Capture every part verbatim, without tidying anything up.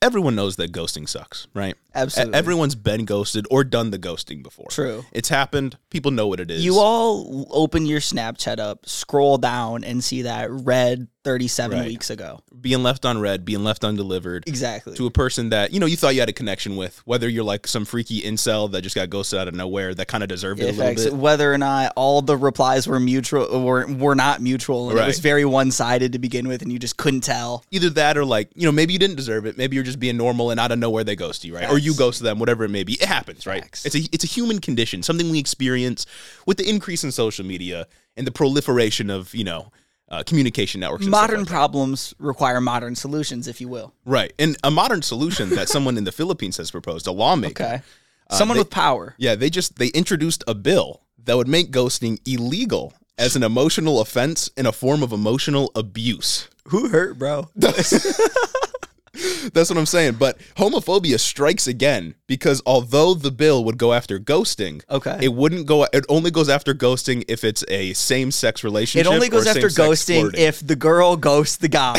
everyone knows that ghosting sucks, right? Absolutely. Everyone's been ghosted or done the ghosting before. True. It's happened. People know what it is. You all open your Snapchat up, scroll down, and see that red thirty-seven Right. weeks ago. Being left on red, being left undelivered. Exactly. To a person that, you know, you thought you had a connection with, whether you're like some freaky incel that just got ghosted out of nowhere that kind of deserved it a little Effects, bit. whether or not all the replies were mutual were, were not mutual, and Right. it was very one-sided to begin with, and you just couldn't tell. Either that or like, you know, maybe you didn't deserve it. Maybe you're just being normal and out of nowhere they ghost you, right? Facts. Or you ghost them, whatever it may be. It happens, right? Facts. It's a it's a human condition, something we experience with the increase in social media and the proliferation of, you know, uh, communication networks. And Modern stuff like problems require modern solutions, if you will. that. Right. And a modern solution that someone in the Philippines has proposed, a lawmaker. Okay. Someone they- with power. Yeah, they just they introduced a bill that would make ghosting illegal as an emotional offense and a form of emotional abuse. Who hurt, bro? That's what I'm saying. But homophobia strikes again because although the bill would go after ghosting, Okay. it wouldn't go. It only goes after ghosting if it's a same-sex relationship. It only goes or after same-sex ghosting flirting. if the girl ghosts the guy.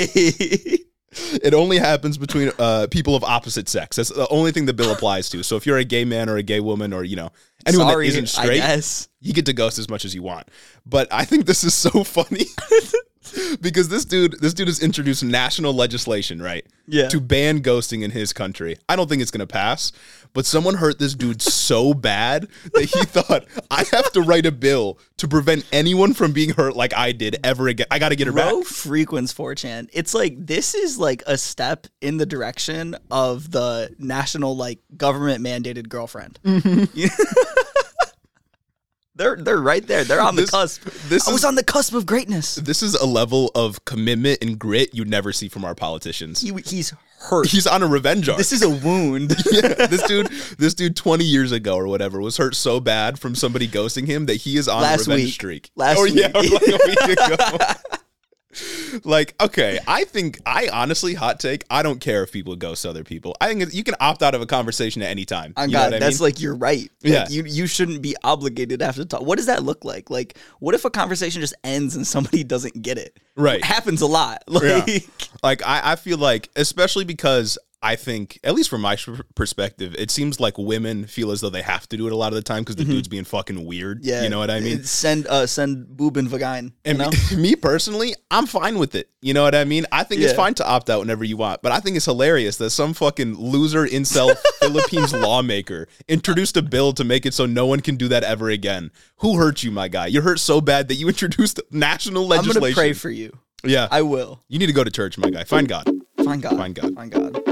It only happens between uh, people of opposite sex. That's the only thing the bill applies to. So if you're a gay man or a gay woman or, you know, anyone Sorry, that isn't I straight, guess. you get to ghost as much as you want. But I think this is so funny because this dude, this dude has introduced national legislation, right? Yeah. To ban ghosting in his country. I don't think it's going to pass, but someone hurt this dude so bad that he thought, I have to write a bill to prevent anyone from being hurt like I did ever again. I got to get her Bro back. frequents four chan. It's like, this is like a step in the direction of the national, like, government mandated girlfriend. they're they're right there. They're on the This- cusp. this I was is- on the cusp of greatness. This is a level of commitment and grit you never see from our politicians. He, he's hurt. He's on a revenge arc. This is a wound. Yeah, this dude, this dude, twenty years ago or whatever, was hurt so bad from somebody ghosting him that he is on Last a revenge week. streak. Last or, yeah, week. or like a week ago. Like, okay, I think I honestly, hot take, I don't care if people ghost other people. I think it's- you can opt out of a conversation at any time. On You know God, what I that's mean? like, you're right. Like, Yeah. you you shouldn't be obligated to have to talk. What does that look like? Like, what if a conversation just ends and somebody doesn't get it? Right. It happens a lot. Like, Yeah. Like, I, I feel like, especially because I think, at least from my sh- perspective, it seems like women feel as though they have to do it a lot of the time because the dude's being fucking weird. Mm-hmm. yeah, You know what I mean? Send uh send boob and vagina. And you know? me, me personally, I'm fine with it. You know what I mean? I think it's Yeah. fine to opt out whenever you want, but I think it's hilarious that some fucking loser incel Philippines lawmaker introduced a bill to make it so no one can do that ever again. Who hurt you, my guy? You're hurt so bad that you introduced national I'm legislation. gonna pray for you. Yeah. I will. You need to go to church, my guy. Find God. Find God. Find God. Find God.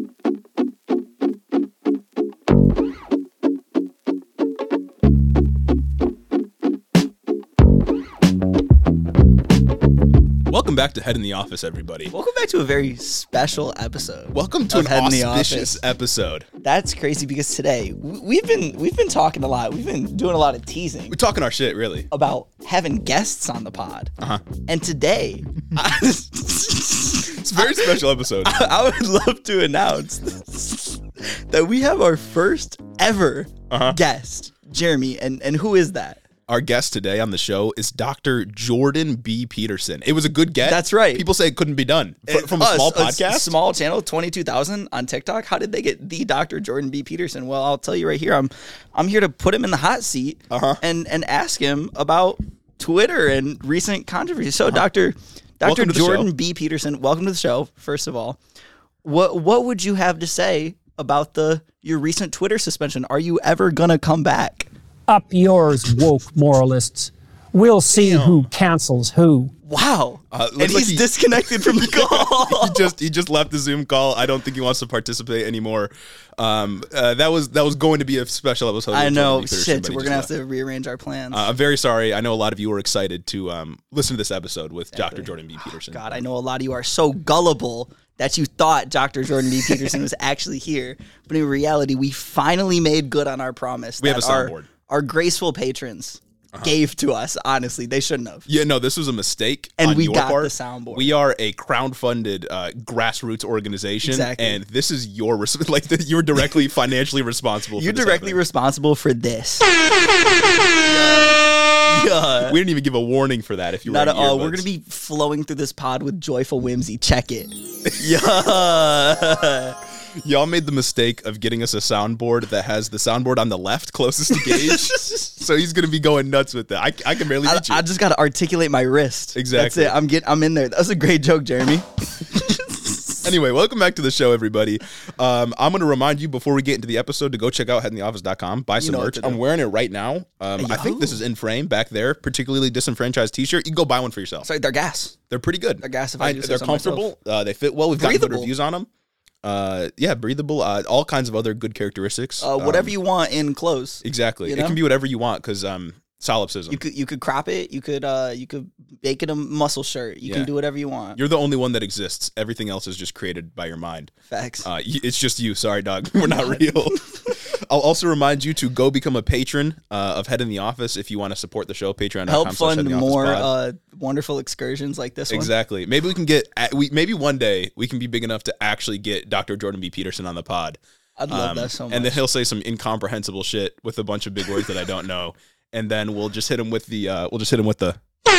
Welcome back to Head in the Office, everybody. Welcome back to a very special episode. Welcome to of an Head in the auspicious Office. episode. That's crazy because today w- we've been we've been talking a lot. We've been doing a lot of teasing We're talking our shit, really. about having guests on the pod. Uh-huh. And today, I, It's a very special episode. I would love to announce that we have our first ever Uh-huh. guest, Jeremy. And and who is that? Our guest today on the show is Doctor Jordan B. Peterson. It was a good get. That's right. People say it couldn't be done F- from a Us, small a podcast. s- small channel, twenty-two thousand on TikTok. How did they get the Doctor Jordan B. Peterson? Well, I'll tell you right here. I'm I'm here to put him in the hot seat Uh-huh. and and ask him about Twitter and recent controversy. So, Doctor Doctor Welcome to the Jordan show. B. Peterson, welcome to the show. First of all, what what would you have to say about the your recent Twitter suspension? Are you ever gonna come back? Up yours, woke moralists. We'll see who cancels who. Wow, Uh, and looks like he's he- disconnected from the call. he just he just left the Zoom call. I don't think he wants to participate anymore. Um, uh, that was that was going to be a special episode. I with know. Jordan B. Peterson, Shit, but he we're just gonna have left. to rearrange our plans. Uh, I'm very sorry. I know a lot of you were excited to um, listen to this episode with Doctor Jordan B. Peterson. God, I know a lot of you are so gullible that you thought Doctor Jordan B. Peterson was actually here, but in reality, we finally made good on our promise. We have that a our, soundboard. Our graceful patrons gave to us. Honestly, they shouldn't have. Yeah, no, this was a mistake And on we your got part. the soundboard. We are a crowd-funded uh, grassroots organization, Exactly. and this is your res- like the, you're directly financially responsible. You're for this directly happening. responsible for this. Yeah. We didn't even give a warning for that. If you Not were at all. earbuds. We're gonna be flowing through this pod with joyful whimsy. Check it. Yeah. Y'all made the mistake of getting us a soundboard that has the soundboard on the left closest to Gage. So he's going to be going nuts with that. I, I can barely I, reach you. I just gotta articulate my wrist. Exactly. That's it. I'm get. I'm in there. That was a great joke, Jeremy. Anyway, welcome back to the show, everybody. Um, I'm going to remind you before we get into the episode to go check out head in the office dot com, buy some know what merch. to do. I'm wearing it right now. Um, I think this is in frame back there, particularly disenfranchised t-shirt. You can go buy one for yourself. Sorry, they're gas. They're pretty good. They're gas if I do say They're so comfortable. Uh, they fit well. We've got good Breathable. reviews on them. Uh, yeah, breathable. Uh, all kinds of other good characteristics. Uh, whatever Um, you want in clothes. Exactly. you It know? can be whatever you want because um, solipsism. You could you could crop it. You could uh you could make it a muscle shirt. You Yeah. can do whatever you want. You're the only one that exists. Everything else is just created by your mind. Facts. Uh, y- it's just you. Sorry, dog. We're not real. I'll also remind you to go become a patron uh, of Head in the Office if you want to support the show. Patreon dot com Help slash Head in fund the Office more pod. uh wonderful excursions like this one. Exactly. Maybe we can get. at- We maybe one day we can be big enough to actually get Doctor Jordan B. Peterson on the pod. I'd love Um, that so much. And then he'll say some incomprehensible shit with a bunch of big words that I don't know. And then we'll just hit him with the. Uh, we'll just hit him with the.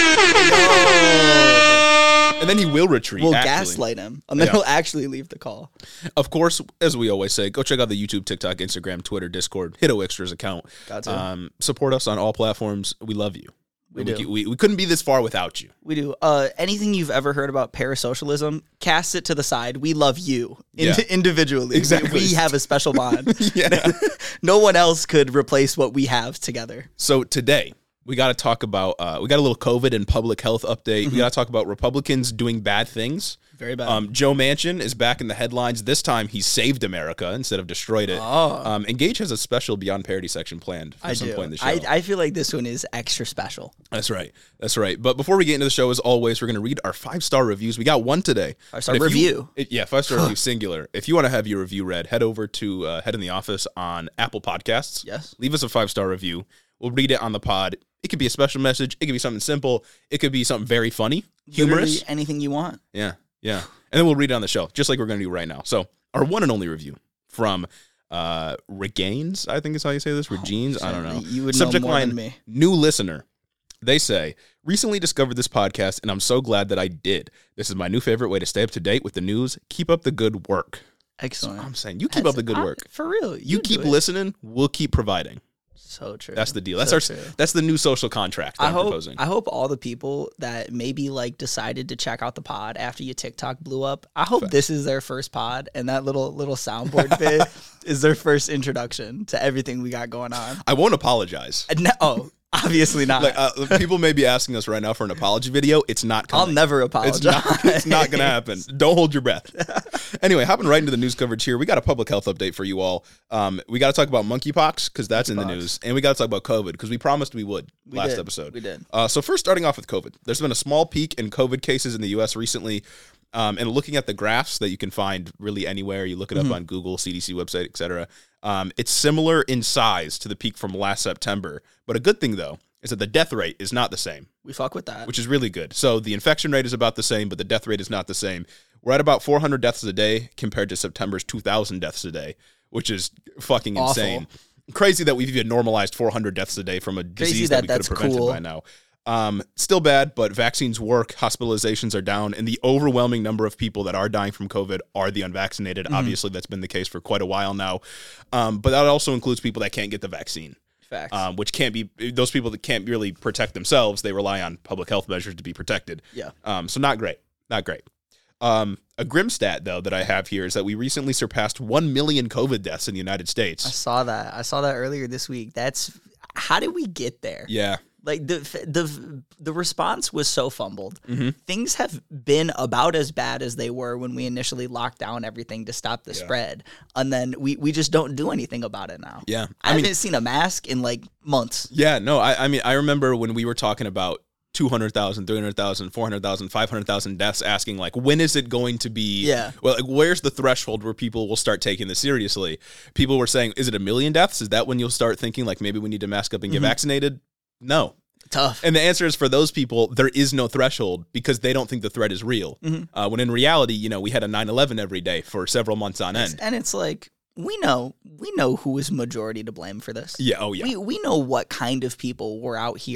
And then he will retreat. we'll actually. gaslight him, and then Yeah. he'll actually leave the call. Of course, as we always say, go check out the YouTube, TikTok, Instagram, Twitter, Discord, Hit O Extras account. Got to. Um, support us on all platforms. We love you. We do. We, we couldn't be this far without you. We do. Uh, anything you've ever heard about parasocialism, cast it to the side. We love you in- Yeah. individually. We- Exactly. We have a special bond. Yeah. No one else could replace what we have together. So today, we got to talk about, uh, we got a little COVID and public health update. We got to talk about Republicans doing bad things. Very bad. Um, Joe Manchin is back in the headlines. This time, he saved America instead of destroyed it. Oh. Um, and Gage has a special Beyond Parody section planned for I some do. point in the show. I, I feel like this one is extra special. That's right. That's right. But before we get into the show, as always, we're going to read our five-star reviews. We got one today. Five-star But if you- review. it- yeah, five-star review, singular. If you want to have your review read, head over to uh, Head in the Office on Apple Podcasts. Yes. Leave us a five-star review. We'll read it on the pod. It could be a special message. It could be something simple. It could be something very funny, humorous. Literally anything you want. Yeah, yeah. And then we'll read it on the show, just like we're going to do right now. So our one and only review from uh, Regains, I think is how you say this. Regains, I don't know. You would Subject know more line, than me. new listener. They say, recently discovered this podcast, and I'm so glad that I did. This is my new favorite way to stay up to date with the news. Keep up the good work. Excellent. I'm saying, you keep up the good I- work. For real. You do keep it. listening, we'll keep providing. So true. That's the deal. That's So our. true. That's the new social contract that I I'm hope, proposing. I hope all the people that maybe like decided to check out the pod after your TikTok blew up, I hope this is their first pod and that little little soundboard bit is their first introduction to everything we got going on. I won't apologize. And no, oh, obviously not. Like uh, people may be asking us right now for an apology video. It's not coming. I'll never It's apologize. not, it's not going to happen. Don't hold your breath. Anyway, hopping right into the news coverage here. We got a public health update for you all. Um, we got to talk about monkeypox because that's in the Monkeypox. news. And we got to talk about COVID because we promised we would We last did. episode. We did. Uh, so first, starting off with COVID. There's been a small peak in COVID cases in the U S recently. Um, and looking at the graphs that you can find really anywhere, you look it up Mm-hmm. on Google, C D C website, et cetera. Um, it's similar in size to the peak from last September. But a good thing, though, is that the death rate is not the same, We fuck with that. which is really good. So the infection rate is about the same, but the death rate is not the same. We're at about four hundred deaths a day compared to September's two thousand deaths a day, which is fucking Awful. insane. Crazy that we've even normalized four hundred deaths a day from a Crazy disease that that, we could have that's prevented cool. by now. Um, still bad, but vaccines work. Hospitalizations are down, and the overwhelming number of people that are dying from COVID are the unvaccinated. Mm-hmm. Obviously, that's been the case for quite a while now. Um, but that also includes people that can't get the vaccine. Facts. Um, which can't be those people that can't really protect themselves. They rely on public health measures to be protected. Yeah. Um, so not great, not great. Um, a grim stat though that I have here is that we recently surpassed one million COVID deaths in the United I States. saw that. I saw that earlier this week. That's how did we get there? Yeah. Like the the the response was so fumbled. Mm-hmm. Things have been about as bad as they were when we initially locked down everything to stop the spread, and then we, we just don't do anything about it now. Yeah. I, I mean- haven't seen a mask in like months. Yeah. No, I, I mean, I remember when we were talking about two hundred thousand, three hundred thousand, four hundred thousand, five hundred thousand deaths, asking like, when is it going to be? Yeah. Well, like, where's the threshold where people will start taking this seriously? People were saying, is it a million deaths? Is that when you'll start thinking like maybe we need to mask up and get Mm-hmm. vaccinated? No. Tough. And the answer is for those people, there is no threshold because they don't think the threat is real. Mm-hmm. Uh, when in reality, you know, we had a nine eleven every day for several months on end. And it's like we know we know who is majority to blame for this. Yeah. Oh, yeah. We we know what kind of people were out here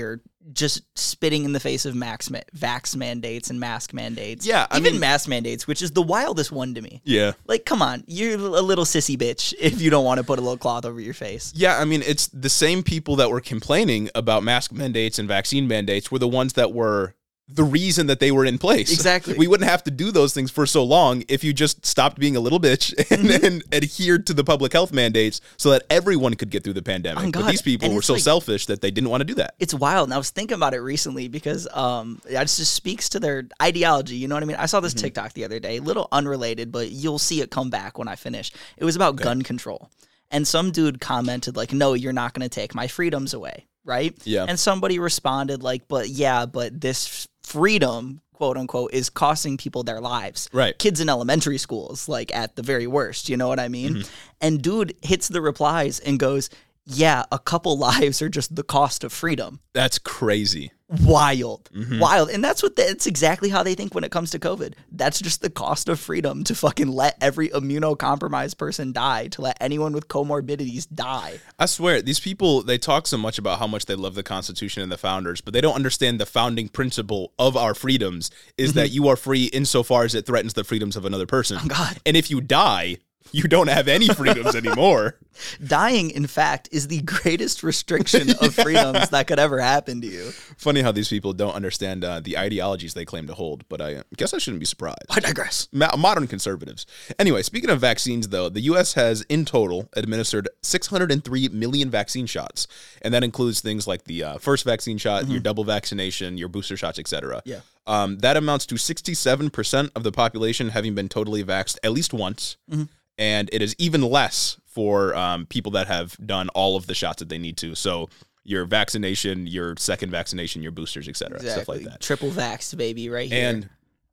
just spitting in the face of max ma- vax mandates and mask mandates. Yeah, I even mean- mask mandates, which is the wildest one to me. Yeah. Like, come on, you're a little sissy bitch if you don't want to put a little cloth over your face. Yeah, I mean, it's the same people that were complaining about mask mandates and vaccine mandates were the ones that were the reason that they were in place. Exactly. We wouldn't have to do those things for so long if you just stopped being a little bitch and, Mm-hmm. and adhered to the public health mandates so that everyone could get through the pandemic. Oh, but God. these people And were it's so like- selfish that they didn't want to do that. It's wild. And I was thinking about it recently because um, it just speaks to their ideology. You know what I mean? I saw this Mm-hmm. TikTok the other day, a little unrelated, but you'll see it come back when I finish. It was about gun control. And some dude commented, like, no, you're not going to take my freedoms away, right? Yeah. And somebody responded, like, but yeah, but this freedom, quote unquote, is costing people their lives. Right. Kids in elementary schools, like, at the very worst. You know what I mean? Mm-hmm. And dude hits the replies and goes, yeah, a couple lives are just the cost of freedom. That's crazy. Wild, Mm-hmm. wild, and that's what that's exactly how they think when it comes to COVID. That's just the cost of freedom to fucking let every immunocompromised person die, to let anyone with comorbidities die. I swear, these people, they talk so much about how much they love the Constitution and the founders, but they don't understand the founding principle of our freedoms is that you are free insofar as it threatens the freedoms of another person. Oh, God. And if you die, you don't have any freedoms anymore. Dying, in fact, is the greatest restriction of freedoms that could ever happen to you. Funny how these people don't understand uh, the ideologies they claim to hold, but I guess I shouldn't be surprised. I digress. Ma- modern conservatives. Anyway, speaking of vaccines, though, the U S has in total administered six hundred three million vaccine shots, and that includes things like the uh, first vaccine shot, your double vaccination, your booster shots, et cetera. Yeah. Um, that amounts to sixty-seven percent of the population having been totally vaxxed at least once, and it is even less for um, people that have done all of the shots that they need to. So your vaccination, your second vaccination, your boosters, et cetera, stuff like that. Triple vaxxed, baby, right here. And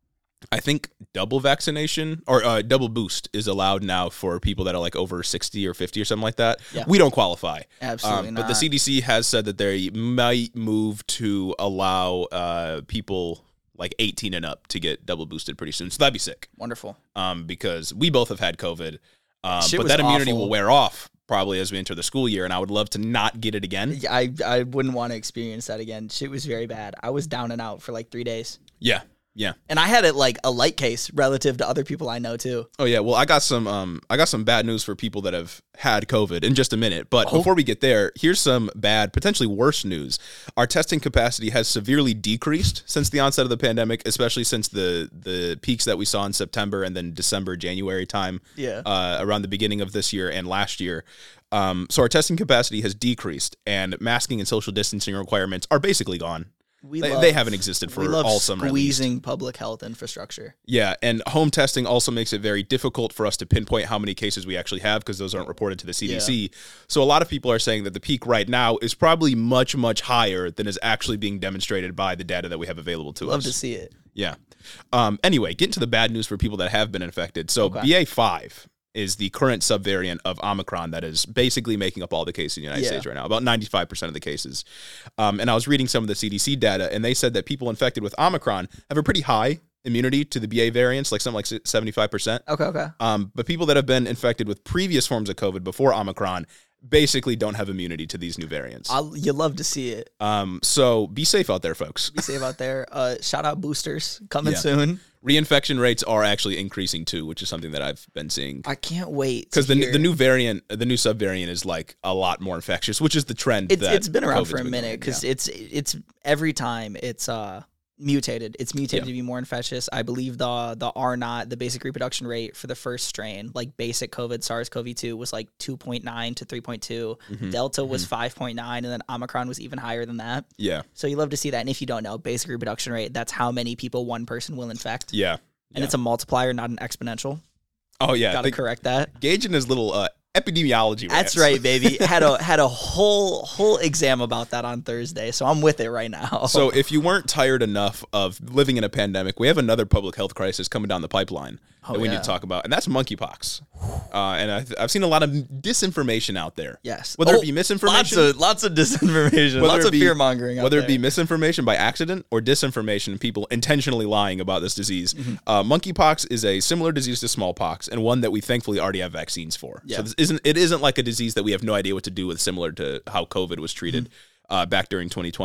I think double vaccination or uh, double boost is allowed now for people that are like over sixty or fifty or something like that. Yeah. We don't qualify. Absolutely Um, But the not. C D C has said that they might move to allow uh, people like eighteen and up to get double boosted pretty soon. So that'd be sick. Wonderful. Um, because we both have had COVID. Um, Shit but was that immunity awful. will wear off probably as we enter the school year, and I would love to not get it again. I, I wouldn't want to experience that again. Shit was very bad. I was down and out for like three days. Yeah. Yeah. And I had it like a light case relative to other people I know too. Oh yeah, well I got some um I got some bad news for people that have had COVID in just a minute. But Oh. before we get there, here's some bad, potentially worse news. Our testing capacity has severely decreased since the onset of the pandemic, especially since the the peaks that we saw in September and then December, January time. Yeah. Uh, around the beginning of this year and last year. Um, so our testing capacity has decreased, and masking and social distancing requirements are basically gone. We They, love, they haven't existed for we love all summer. at least. squeezing public health infrastructure. Yeah, and home testing also makes it very difficult for us to pinpoint how many cases we actually have because those aren't reported to the C D C. So a lot of people are saying that the peak right now is probably much, much higher than is actually being demonstrated by the data that we have available to Love us. to see it. Yeah. Um, anyway, getting to the bad news for people that have been infected. So Okay. B A five is the current subvariant of Omicron that is basically making up all the cases in the United Yeah. States right now, about ninety-five percent of the cases. Um, and I was reading some of the C D C data, and they said that people infected with Omicron have a pretty high immunity to the B A variants, like something like seventy-five percent. Okay, okay. Um, but people that have been infected with previous forms of COVID before Omicron basically don't have immunity to these new variants. I'll, you love to see it. Um, so be safe out there, folks. Be safe out there. Uh, shout out boosters coming Yeah. soon. Reinfection rates are actually increasing too, which is something that I've been seeing. I can't wait Because the, hear- the new variant, the new subvariant is like a lot more infectious, which is the trend. it's that it's been around COVID's for a been minute going, because yeah. it's it's every time it's uh mutated. It's mutated Yeah. to be more infectious. I believe the the R naught, the basic reproduction rate for the first strain, like basic COVID SARS CoV two, was like two point nine to three point two. Mm-hmm. Delta was five point nine, and then Omicron was even higher than that. yeah, So you love to see that. And if you don't know, basic reproduction rate, that's how many people one person will infect. yeah, And yeah. it's a multiplier, not an exponential. oh yeah. Gotta the- correct that. Gage and his little uh, epidemiology. That's rants. right, baby. Had a had a whole whole exam about that on Thursday, so I'm with it right now. So if you weren't tired enough of living in a pandemic, we have another public health crisis coming down the pipeline Oh, that we need yeah. to talk about, and that's monkeypox. Uh, and I've, I've seen a lot of disinformation out there. yes, Whether Oh, it be misinformation, lots of lots of disinformation, whether lots it of be- fear mongering. whether out it be there. misinformation by accident or disinformation, people intentionally lying about this disease. Mm-hmm. Uh, monkeypox is a similar disease to smallpox, and one that we thankfully already have vaccines for. Yeah. So this isn't it isn't like a disease that we have no idea what to do with, similar to how COVID was treated Mm-hmm. uh, back during twenty twenty.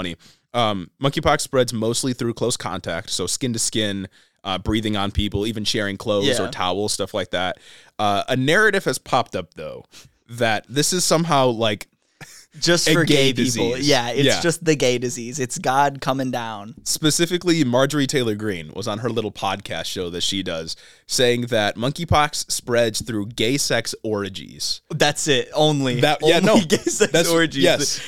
Um, monkeypox spreads mostly through close contact, so skin to skin, uh, breathing on people, even sharing clothes Yeah. or towels, stuff like that. Uh, a narrative has popped up, though, that this is somehow like Just a for gay gay, people. disease. Yeah, it's Yeah. just the gay disease. It's God coming down. Specifically, Marjorie Taylor Greene was on her little podcast show that she does, saying that monkeypox spreads through gay sex orgies. That's it. Only. That yeah, Only no, gay sex that's orgies. yes.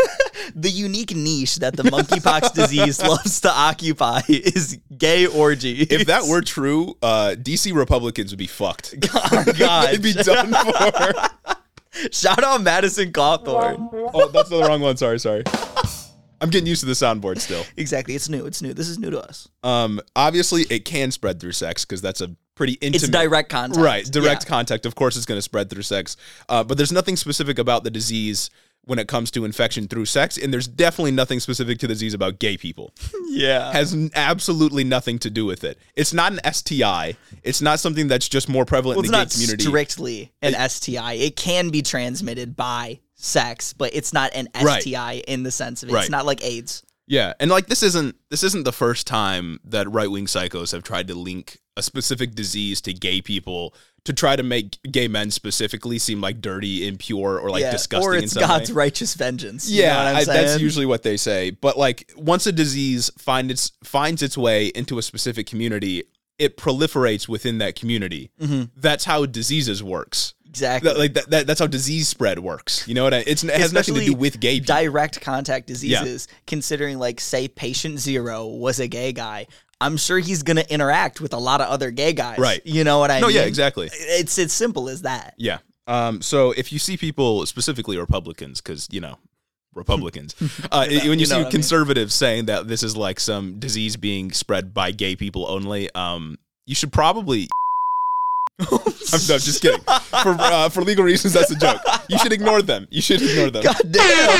The unique niche that the monkeypox disease loves to occupy is gay orgies. If that were true, uh, D C Republicans would be fucked. oh God, They'd be done for. shout out Madison Cawthorn. Oh, that's the wrong one. Sorry, sorry. I'm getting used to the soundboard still. Exactly, it's new. It's new. This is new to us. Um, obviously, it can spread through sex because that's a pretty intimate. It's direct contact. Right, direct Yeah. contact. Of course, it's going to spread through sex. Uh, but there's nothing specific about the disease when it comes to infection through sex, and there's definitely nothing specific to the disease about gay people. Yeah. Has n- absolutely nothing to do with it. It's not an S T I. It's not something that's just more prevalent Well, in it's the not gay community. strictly an S T I. It can be transmitted by sex, but it's not an Right. S T I in the sense of it. Right. It's not like AIDS. Yeah, and like this isn't this isn't the first time that right wing psychos have tried to link a specific disease to gay people to try to make gay men specifically seem like dirty, impure, or like Yeah, disgusting. or in it's some God's way. righteous vengeance. You know Yeah, what I'm I, that's saying? usually what they say. But like once a disease find its finds its way into a specific community, it proliferates within that community. Mm-hmm. That's how diseases works. Exactly. That, like that, that, that's how disease spread works. You know what I? It's, it has nothing to Especially do with gay people. direct contact diseases, considering like say patient zero was a gay guy, I'm sure he's going to interact with a lot of other gay guys. Right. You know what I no, mean? yeah, exactly. It's it's simple as that. Yeah. Um, so if you see people, specifically Republicans, because, you know, Republicans, uh, when you, You know see what I mean. conservatives saying that this is like some disease being spread by gay people only, um, you should probably... I'm, no, just kidding. For uh, for legal reasons, that's a joke. You should ignore them. You should ignore them. God damn.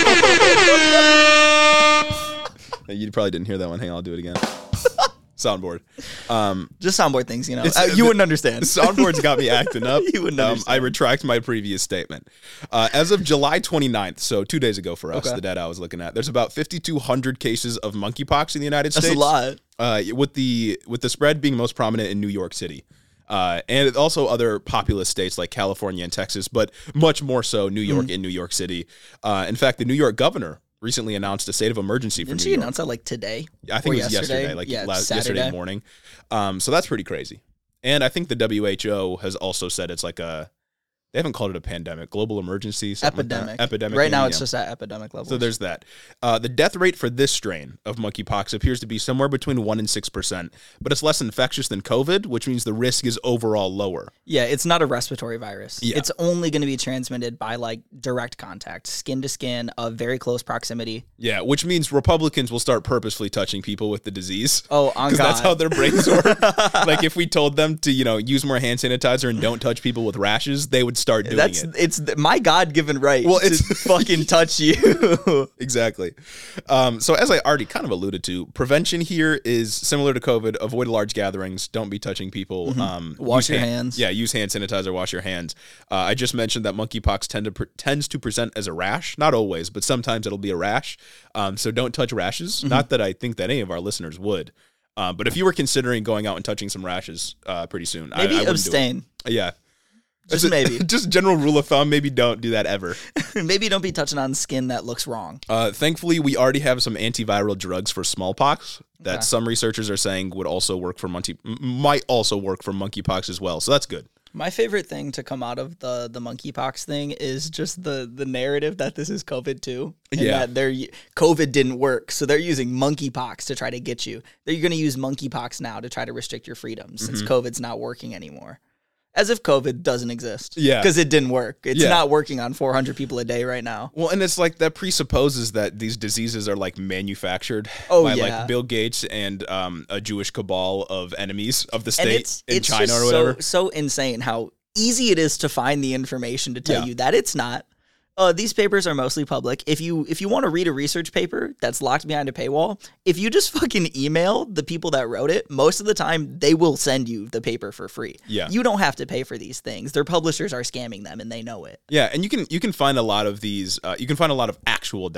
You probably didn't hear that one. Hang on, I'll do it again. Soundboard. Um, Just soundboard things, you know. It's- Uh, you the- wouldn't understand. The soundboard's got me acting up. You wouldn't um, I understand. retract my previous statement. Uh, as of July twenty-ninth, so two days ago for us, Okay. the data I was looking at, there's about fifty-two hundred cases of monkeypox in the United That's States. a lot. Uh, with the with the spread being most prominent in New York City. Uh, and also other populous states like California and Texas, but much more so New York Mm. and New York City. Uh, in fact, the New York governor recently announced a state of emergency for Didn't New she York. announce that like today? I think Or it was yesterday, like yeah, la- Saturday. yesterday morning. Um, so that's pretty crazy. And I think the W H O has also said it's like a, they haven't called it a pandemic, global emergency, something like that. Epidemic. Epidemic. Right now, maybe, it's yeah. just at epidemic level. So there's that. Uh, the death rate for this strain of monkeypox appears to be somewhere between one and six percent, but it's less infectious than COVID, which means the risk is overall lower. Yeah, it's not a respiratory virus. Yeah. It's only going to be transmitted by like direct contact, skin to skin, of very close proximity. Yeah, which means Republicans will start purposefully touching people with the disease. Oh, on Because God. that's how their brains work. Like if we told them to, you know, use more hand sanitizer and don't touch people with rashes, they would start doing That's it. it's th- my God-given right. Well, to it's- fucking touch you. Exactly. Um, so as I already kind of alluded to, prevention here is similar to COVID. Avoid large gatherings. Don't be touching people. Um, Wash use your hand- hands. Yeah, use hand sanitizer. Wash your hands. Uh, I just mentioned that monkeypox tend to pre- tends to present as a rash. Not always, but sometimes it'll be a rash. Um, so don't touch rashes. Mm-hmm. Not that I think that any of our listeners would. Uh, but if you were considering going out and touching some rashes uh, pretty soon, I, I Maybe wouldn't do it. abstain. Yeah. Just That's a- maybe. just general rule of thumb. Maybe don't do that ever. Maybe don't be touching on skin that looks wrong. Uh, thankfully, we already have some antiviral drugs for smallpox that Okay. some researchers are saying would also work for monkey m- might also work for monkeypox as well. So that's good. My favorite thing to come out of the the monkeypox thing is just the the narrative that this is COVID too, and Yeah. that they're COVID didn't work, so they're using monkeypox to try to get you. They're going to use monkeypox now to try to restrict your freedoms since Mm-hmm. COVID's not working anymore. As if COVID doesn't exist. Yeah. Because it didn't work. It's Yeah. not working on four hundred people a day right now. Well, and it's like that presupposes that these diseases are like manufactured Oh, by yeah. like Bill Gates and um, a Jewish cabal of enemies of the And state it's, in it's China just or whatever. So, so insane how easy it is to find the information to tell Yeah. you that it's not. Uh, these papers are mostly public. If you if you want to read a research paper that's locked behind a paywall, if you just fucking email the people that wrote it, most of the time they will send you the paper for free. Yeah. You don't have to pay for these things. Their publishers are scamming them and they know it. Yeah, and you can you can find a lot of these. Uh, you can find a lot of actual data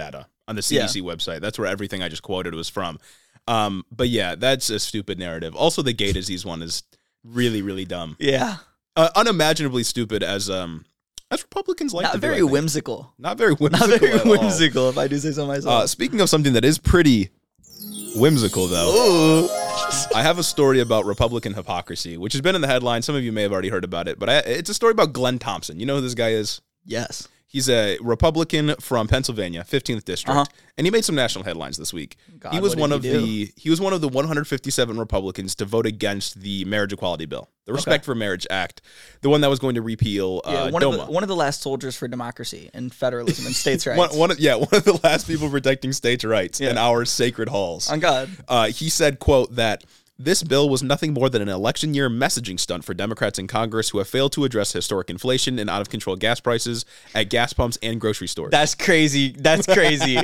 on the C D C yeah. website. That's where everything I just quoted was from. Um, but yeah, that's a stupid narrative. Also, the gay disease one is really, really dumb. Yeah. Uh, unimaginably stupid as um as Republicans like Not to very do, whimsical. Not very whimsical. Not very at whimsical, all. if I do say so myself. Uh, speaking of something that is pretty whimsical, though, Ooh. I have a story about Republican hypocrisy, which has been in the headline. Some of you may have already heard about it, but I, it's a story about Glenn Thompson. You know who this guy is? Yes. He's a Republican from Pennsylvania, fifteenth district, uh-huh. and he made some national headlines this week. God, he was one of he the he was one of the one hundred fifty-seven Republicans to vote against the Marriage Equality Bill, the Respect okay. for Marriage Act, the one that was going to repeal uh, yeah, one DOMA. Of the, one of the last soldiers for democracy and federalism and states' rights. one, one of, yeah, one of the last people protecting states' rights yeah. in our sacred halls. On God. Uh, he said, quote, that this bill was nothing more than an election year messaging stunt for Democrats in Congress who have failed to address historic inflation and out-of-control gas prices at gas pumps and grocery stores. That's crazy. That's crazy.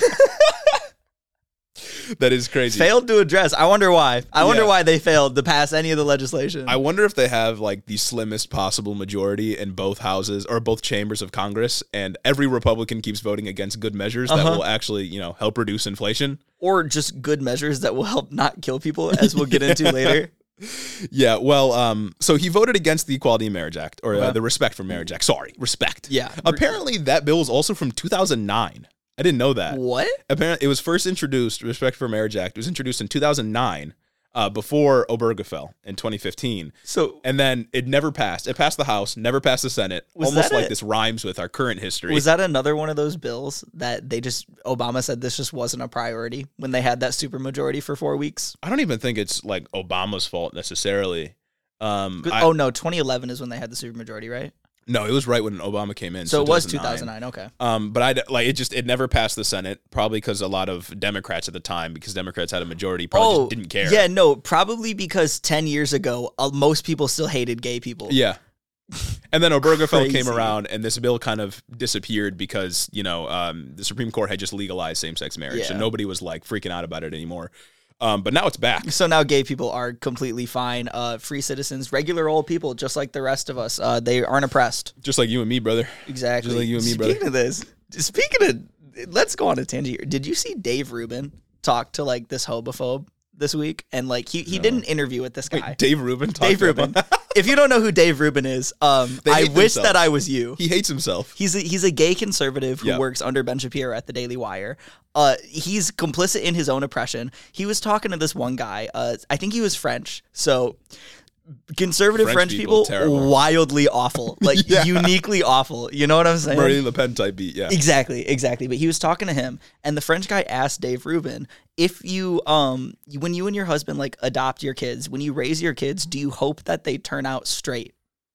That is crazy. Failed to address. I wonder why. I yeah. wonder why they failed to pass any of the legislation. I wonder if they have like the slimmest possible majority in both houses or both chambers of Congress, and every Republican keeps voting against good measures uh-huh. that will actually, you know, help reduce inflation. Or just good measures that will help not kill people, as we'll get into later. Yeah, well, um, so he voted against the Equality in Marriage Act, or uh, the Respect for Marriage Act. Sorry, Respect. Yeah. Apparently, that bill is also from two thousand nine. I didn't know that. What? Apparently, it was first introduced, Respect for Marriage Act, it was introduced in two thousand nine, uh, before Obergefell in twenty fifteen. So, and then it never passed. It passed the House, never passed the Senate. Almost like a, this rhymes with our current history. Was that another one of those bills that they just, Obama said this just wasn't a priority when they had that supermajority for four weeks? I don't even think it's like Obama's fault necessarily. Um, I, oh, no, twenty eleven is when they had the supermajority, right? No, it was right when Obama came in. So, so it was two thousand nine, okay. Um, but I like it just it never passed the Senate, probably because a lot of Democrats at the time, because Democrats had a majority, probably oh, just didn't care. Yeah, no, probably because ten years ago, uh, most people still hated gay people. Yeah. And then Obergefell came around, and this bill kind of disappeared because, you know, um, the Supreme Court had just legalized same-sex marriage, yeah. so nobody was like freaking out about it anymore. Um, but now it's back. So now gay people are completely fine, uh, free citizens, regular old people, just like the rest of us. Uh, they aren't oppressed. Just like you and me, brother. Exactly. Just like you and me, speaking brother. Speaking of this, speaking of, let's go on a tangent here. Did you see Dave Rubin talk to like this homophobe this week? And like he, he no. did an interview with this guy. Wait, Dave Rubin? Dave Rubin. If you don't know who Dave Rubin is, um, I wish themselves. that I was you. He hates himself. He's a, he's a gay conservative who yeah. works under Ben Shapiro at the Daily Wire. Uh, he's complicit in his own oppression. He was talking to this one guy. Uh, I think he was French. So conservative French, French people, people wildly awful, like yeah. uniquely awful. You know what I'm saying? Marine Le Pen type beat, yeah. Exactly, exactly. But he was talking to him, and the French guy asked Dave Rubin, if you, um, when you and your husband like adopt your kids, when you raise your kids, do you hope that they turn out straight?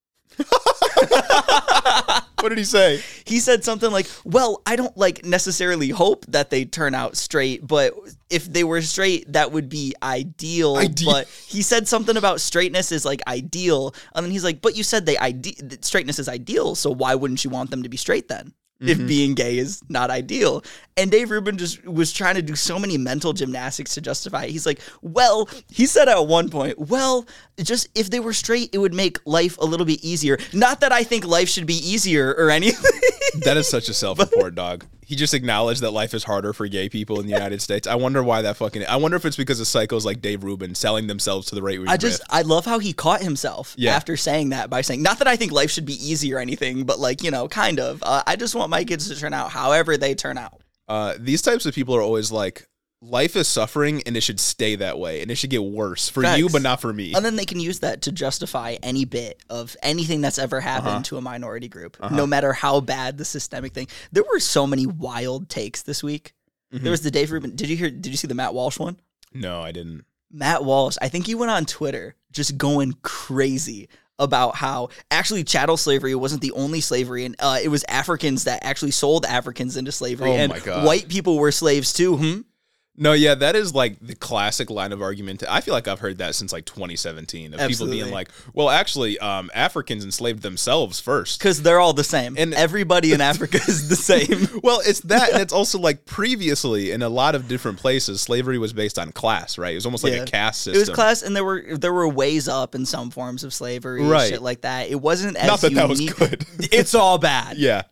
What did he say? He said something like, well, I don't like necessarily hope that they turn out straight, but if they were straight, that would be ideal. ideal. But he said something about straightness is like ideal. And then he's like, but you said they ide- straightness is ideal. So why wouldn't you want them to be straight then? If mm-hmm. being gay is not ideal. And Dave Rubin just was trying to do so many mental gymnastics to justify it. He's like, well, he said at one point, well, just if they were straight, it would make life a little bit easier. Not that I think life should be easier or anything. That is such a self-report, dog. He just acknowledged that life is harder for gay people in the United States. I wonder why that fucking... I wonder if it's because of psychos like Dave Rubin selling themselves to the right I just... I love how he caught himself yeah. after saying that by saying, not that I think life should be easy or anything, but like, you know, kind of. Uh, I just want my kids to turn out however they turn out. Uh, these types of people are always like, life is suffering and it should stay that way and it should get worse for Facts. you but not for me. And then they can use that to justify any bit of anything that's ever happened uh-huh. to a minority group, uh-huh. no matter how bad the systemic thing. There were so many wild takes this week. Mm-hmm. There was the Dave Rubin. Did you hear? Did you see the Matt Walsh one? No, I didn't. Matt Walsh, I think he went on Twitter just going crazy about how actually chattel slavery wasn't the only slavery, and uh, it was Africans that actually sold Africans into slavery, oh and my God. white people were slaves too. Hmm? No, yeah, that is like the classic line of argument. I feel like I've heard that since like twenty seventeen of Absolutely. people being like, well, actually, um, Africans enslaved themselves first. Because they're all the same. And everybody in Africa is the same. Well, it's that, and it's also like previously in a lot of different places, slavery was based on class, right? It was almost like yeah. a caste system. It was class, and there were there were ways up in some forms of slavery, right. shit like that. It wasn't as Not that unique. that was good. It's all bad. Yeah.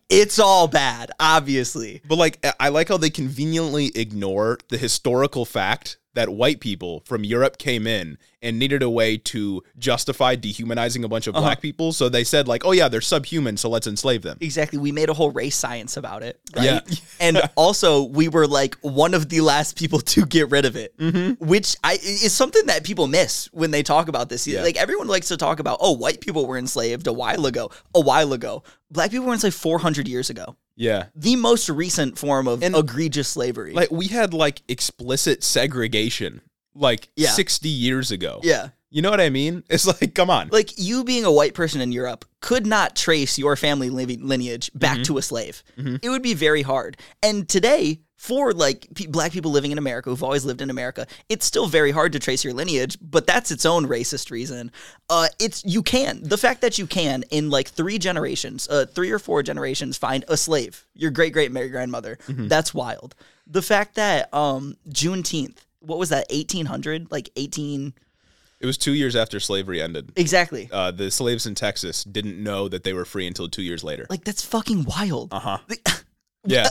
It's all bad, obviously. But like, I like how they conveniently ignore the historical fact that white people from Europe came in and needed a way to justify dehumanizing a bunch of uh-huh. black people. So they said like, oh yeah, they're subhuman, so let's enslave them. Exactly. We made a whole race science about it, right? Yeah. And also we were like one of the last people to get rid of it, mm-hmm. which I is something that people miss when they talk about this. Yeah. Like everyone likes to talk about, oh, white people were enslaved a while ago, a while ago. Black people were enslaved four hundred years ago. Yeah. The most recent form of and egregious slavery. Like we had like explicit segregation like yeah. sixty years ago. Yeah. You know what I mean? It's like, come on. Like you being a white person in Europe could not trace your family lineage back mm-hmm. to a slave. Mm-hmm. It would be very hard. And today, for like p- black people living in America who've always lived in America, it's still very hard to trace your lineage, but that's its own racist reason. Uh, it's you can. The fact that you can in like three generations, uh, three or four generations, find a slave, your great great grandmother, mm-hmm. that's wild. The fact that um, Juneteenth, what was that, eighteen hundred? Like eighteen... It was two years after slavery ended. Exactly. Uh, the slaves in Texas didn't know that they were free until two years later. Like, that's fucking wild. Uh-huh. Yeah.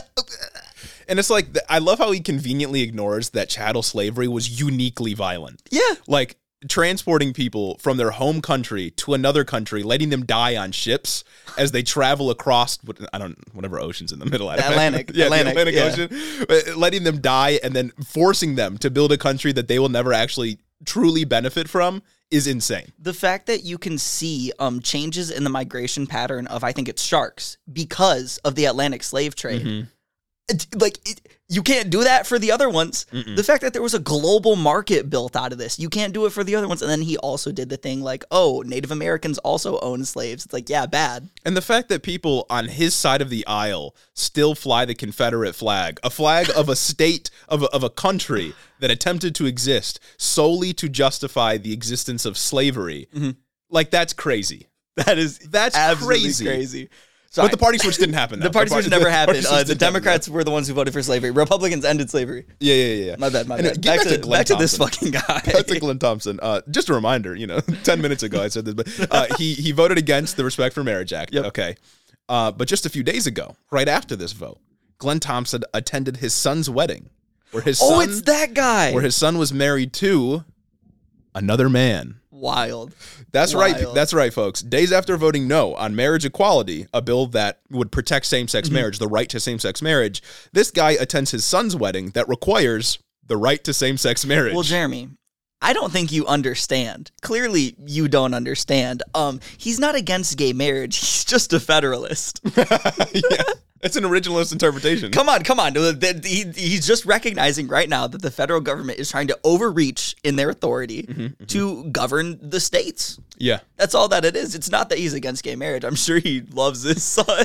And it's like, I love how he conveniently ignores that chattel slavery was uniquely violent. Yeah. Like, transporting people from their home country to another country, letting them die on ships as they travel across, I don't whatever ocean's in the middle. The Atlantic. yeah, Atlantic, the Atlantic yeah. Ocean. Letting them die and then forcing them to build a country that they will never actually truly benefit from is insane. The fact that you can see um, changes in the migration pattern of, I think it's sharks, because of the Atlantic slave trade. Mm-hmm. It, like, it, you can't do that for the other ones. Mm-mm. The fact that there was a global market built out of this, you can't do it for the other ones. And then he also did the thing like, oh, Native Americans also own slaves. It's like, yeah, bad. And the fact that people on his side of the aisle still fly the Confederate flag, a flag of a state, of a, of a country that attempted to exist solely to justify the existence of slavery. Mm-hmm. Like, that's crazy. That is that's absolutely crazy. crazy. Sorry. But the party switch didn't happen. Though. The party the switch never happened. Uh, the Democrats happen, were the ones who voted for slavery. Republicans ended slavery. Yeah, yeah, yeah. My bad, my and bad. Back, back, to, to, back to this Thompson. fucking guy. Back to Glenn Thompson. Uh, just a reminder, you know, ten minutes ago I said this, but uh, he, he voted against the Respect for Marriage Act. Yep. Okay. Uh, but just a few days ago, right after this vote, Glenn Thompson attended his son's wedding. Where his oh, son, it's that guy. Where his son was married to another man. Wild. That's Wild. right. That's right, folks. Days after voting no on marriage equality, a bill that would protect same-sex mm-hmm. marriage, the right to same-sex marriage, this guy attends his son's wedding that requires the right to same-sex marriage. Well, Jeremy, I don't think you understand. Clearly, you don't understand. Um, he's not against gay marriage. He's just a federalist. Yeah. It's an originalist interpretation. Come on, come on. He, he's just recognizing right now that the federal government is trying to overreach in their authority mm-hmm, mm-hmm. to govern the states. Yeah. That's all that it is. It's not that he's against gay marriage. I'm sure he loves his son.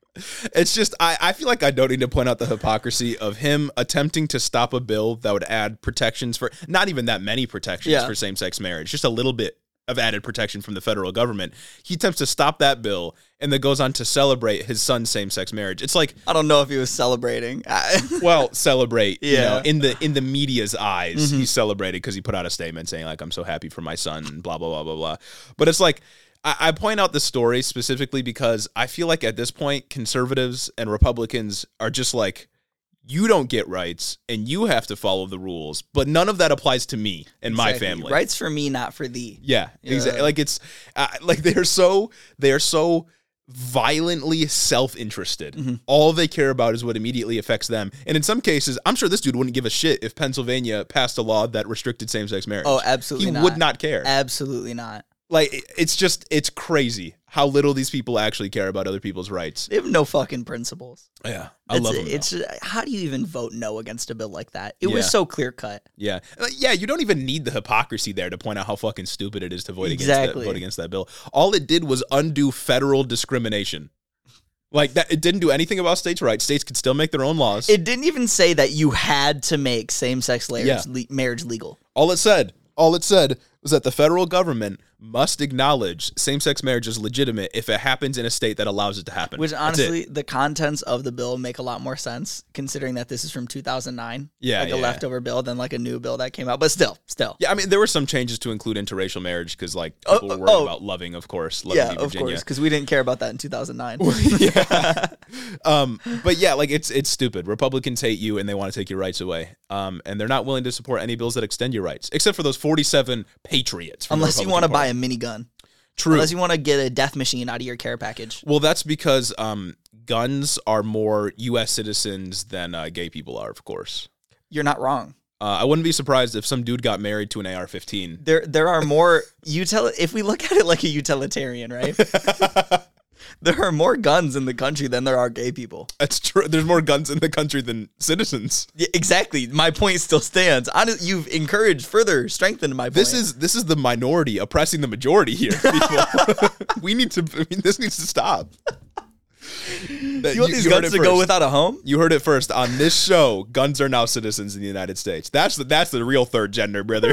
It's just, I, I feel like I don't need to point out the hypocrisy of him attempting to stop a bill that would add protections for, not even that many protections yeah. for same-sex marriage, just a little bit of added protection from the federal government. He attempts to stop that bill and then goes on to celebrate his son's same-sex marriage. It's like, I don't know if he was celebrating. well, celebrate, yeah. you know, in the in the media's eyes, mm-hmm. he celebrated because he put out a statement saying like, I'm so happy for my son and blah, blah, blah, blah, blah. But it's like, I, I point out the story specifically because I feel like at this point, conservatives and Republicans are just like, you don't get rights and you have to follow the rules, but none of that applies to me and exactly. my family. Rights for me, not for thee. Yeah, yeah. exactly. Like it's uh, like they're so they're so violently self-interested. Mm-hmm. All they care about is what immediately affects them. And in some cases, I'm sure this dude wouldn't give a shit if Pennsylvania passed a law that restricted same-sex marriage. Oh, absolutely he not. would not care. Absolutely not. Like, it's just, it's crazy how little these people actually care about other people's rights. They have no fucking principles. Yeah, I it's, love them. It's just, how do you even vote no against a bill like that? It yeah. was so clear cut. Yeah, yeah. You don't even need the hypocrisy there to point out how fucking stupid it is to vote exactly. against that, vote against that bill. All it did was undo federal discrimination. Like that, it didn't do anything about states' rights. States could still make their own laws. It didn't even say that you had to make same-sex marriage, Yeah. le- marriage legal. All it said, all it said was that the federal government must acknowledge same-sex marriage is legitimate if it happens in a state that allows it to happen. Which honestly, the contents of the bill make a lot more sense considering that this is from two thousand nine. Yeah, like yeah. a leftover bill than like a new bill that came out. But still, still. Yeah, I mean, there were some changes to include interracial marriage because, like, Oh, people were worried oh. about Loving, of course. Loving Yeah, v. of Virginia. course, because we didn't care about that in two thousand nine. yeah. Um, but yeah, like it's it's stupid. Republicans hate you and they want to take your rights away. Um, and they're not willing to support any bills that extend your rights, except for those forty-seven patriots. From the Unless you want to Republican buy Party. a minigun. True. Unless you want to get a death machine out of your care package. Well, that's because um, guns are more U S citizens than uh, gay people are, of course. You're not wrong. Uh, I wouldn't be surprised if some dude got married to an A R fifteen. There there are more util if we look at it like a utilitarian, right? There are more guns in the country than there are gay people. That's true. There's more guns in the country than citizens. Yeah, exactly. My point still stands. Honest, you've encourred, further strengthened my point. This is this is the minority oppressing the majority here, people. we need to. I mean, this needs to stop. That- You want these you heard guns it to go first. without a home? You heard it first on this show. Guns are now citizens in the United States. That's the that's the real third gender, brother.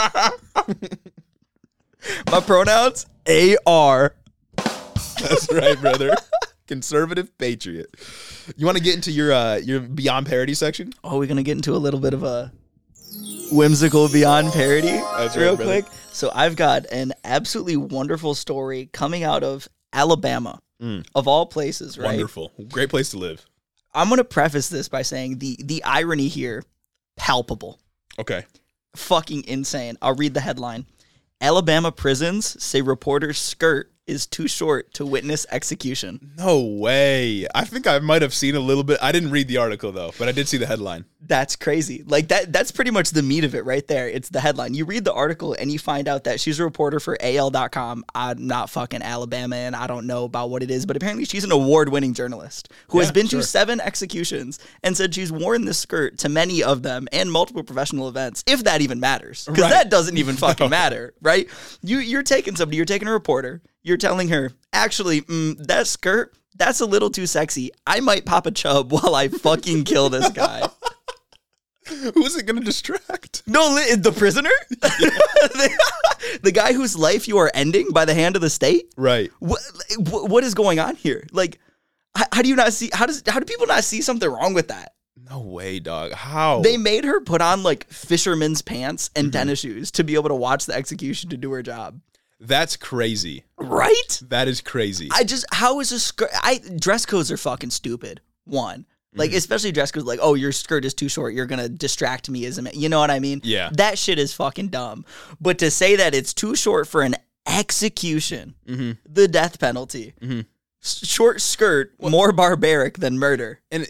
My pronouns? A R. That's right, brother. Conservative patriot. You want to get into your uh, your Beyond Parody section? Oh, we're going to get into a little bit of a whimsical Beyond parody That's real right, brother. quick. So I've got an absolutely wonderful story coming out of Alabama, of all places, right? Wonderful. Great place to live. I'm going to preface this by saying the the irony here, palpable. Okay. Fucking insane. I'll read the headline. Alabama prisons say reporter's skirt is too short to witness execution. No way. I think I might have seen a little bit. I didn't read the article though, but I did see the headline. That's crazy. Like that that's pretty much the meat of it right there. It's the headline. You read the article and you find out that she's a reporter for A L dot com. I'm not fucking Alabama and I don't know about what it is, but apparently she's an award-winning journalist who has Yeah, been sure. to seven executions and said she's worn this skirt to many of them and multiple professional events, if that even matters. Because Right. that doesn't even fucking matter, right? You you're taking somebody, you're taking a reporter, you're telling her, actually, mm, that skirt, that's a little too sexy. I might pop a chub while I fucking kill this guy. Who's it going to distract? No, li- the prisoner? the, the guy whose life you are ending by the hand of the state? Right. What, what is going on here? Like, how, how do you not see, how does, how do people not see something wrong with that? No way, dog. How? They made her put on like fisherman's pants and Mm-hmm. tennis shoes to be able to watch the execution to do her job. That's crazy. Right? That is crazy. I just, how is a skirt? I dress codes are fucking stupid. One, like Mm-hmm. especially dress codes, like, oh, your skirt is too short. You're gonna distract me as a man. You know what I mean? Yeah. That shit is fucking dumb. But to say that it's too short for an execution, Mm-hmm. the death penalty, S- short skirt more barbaric than murder. And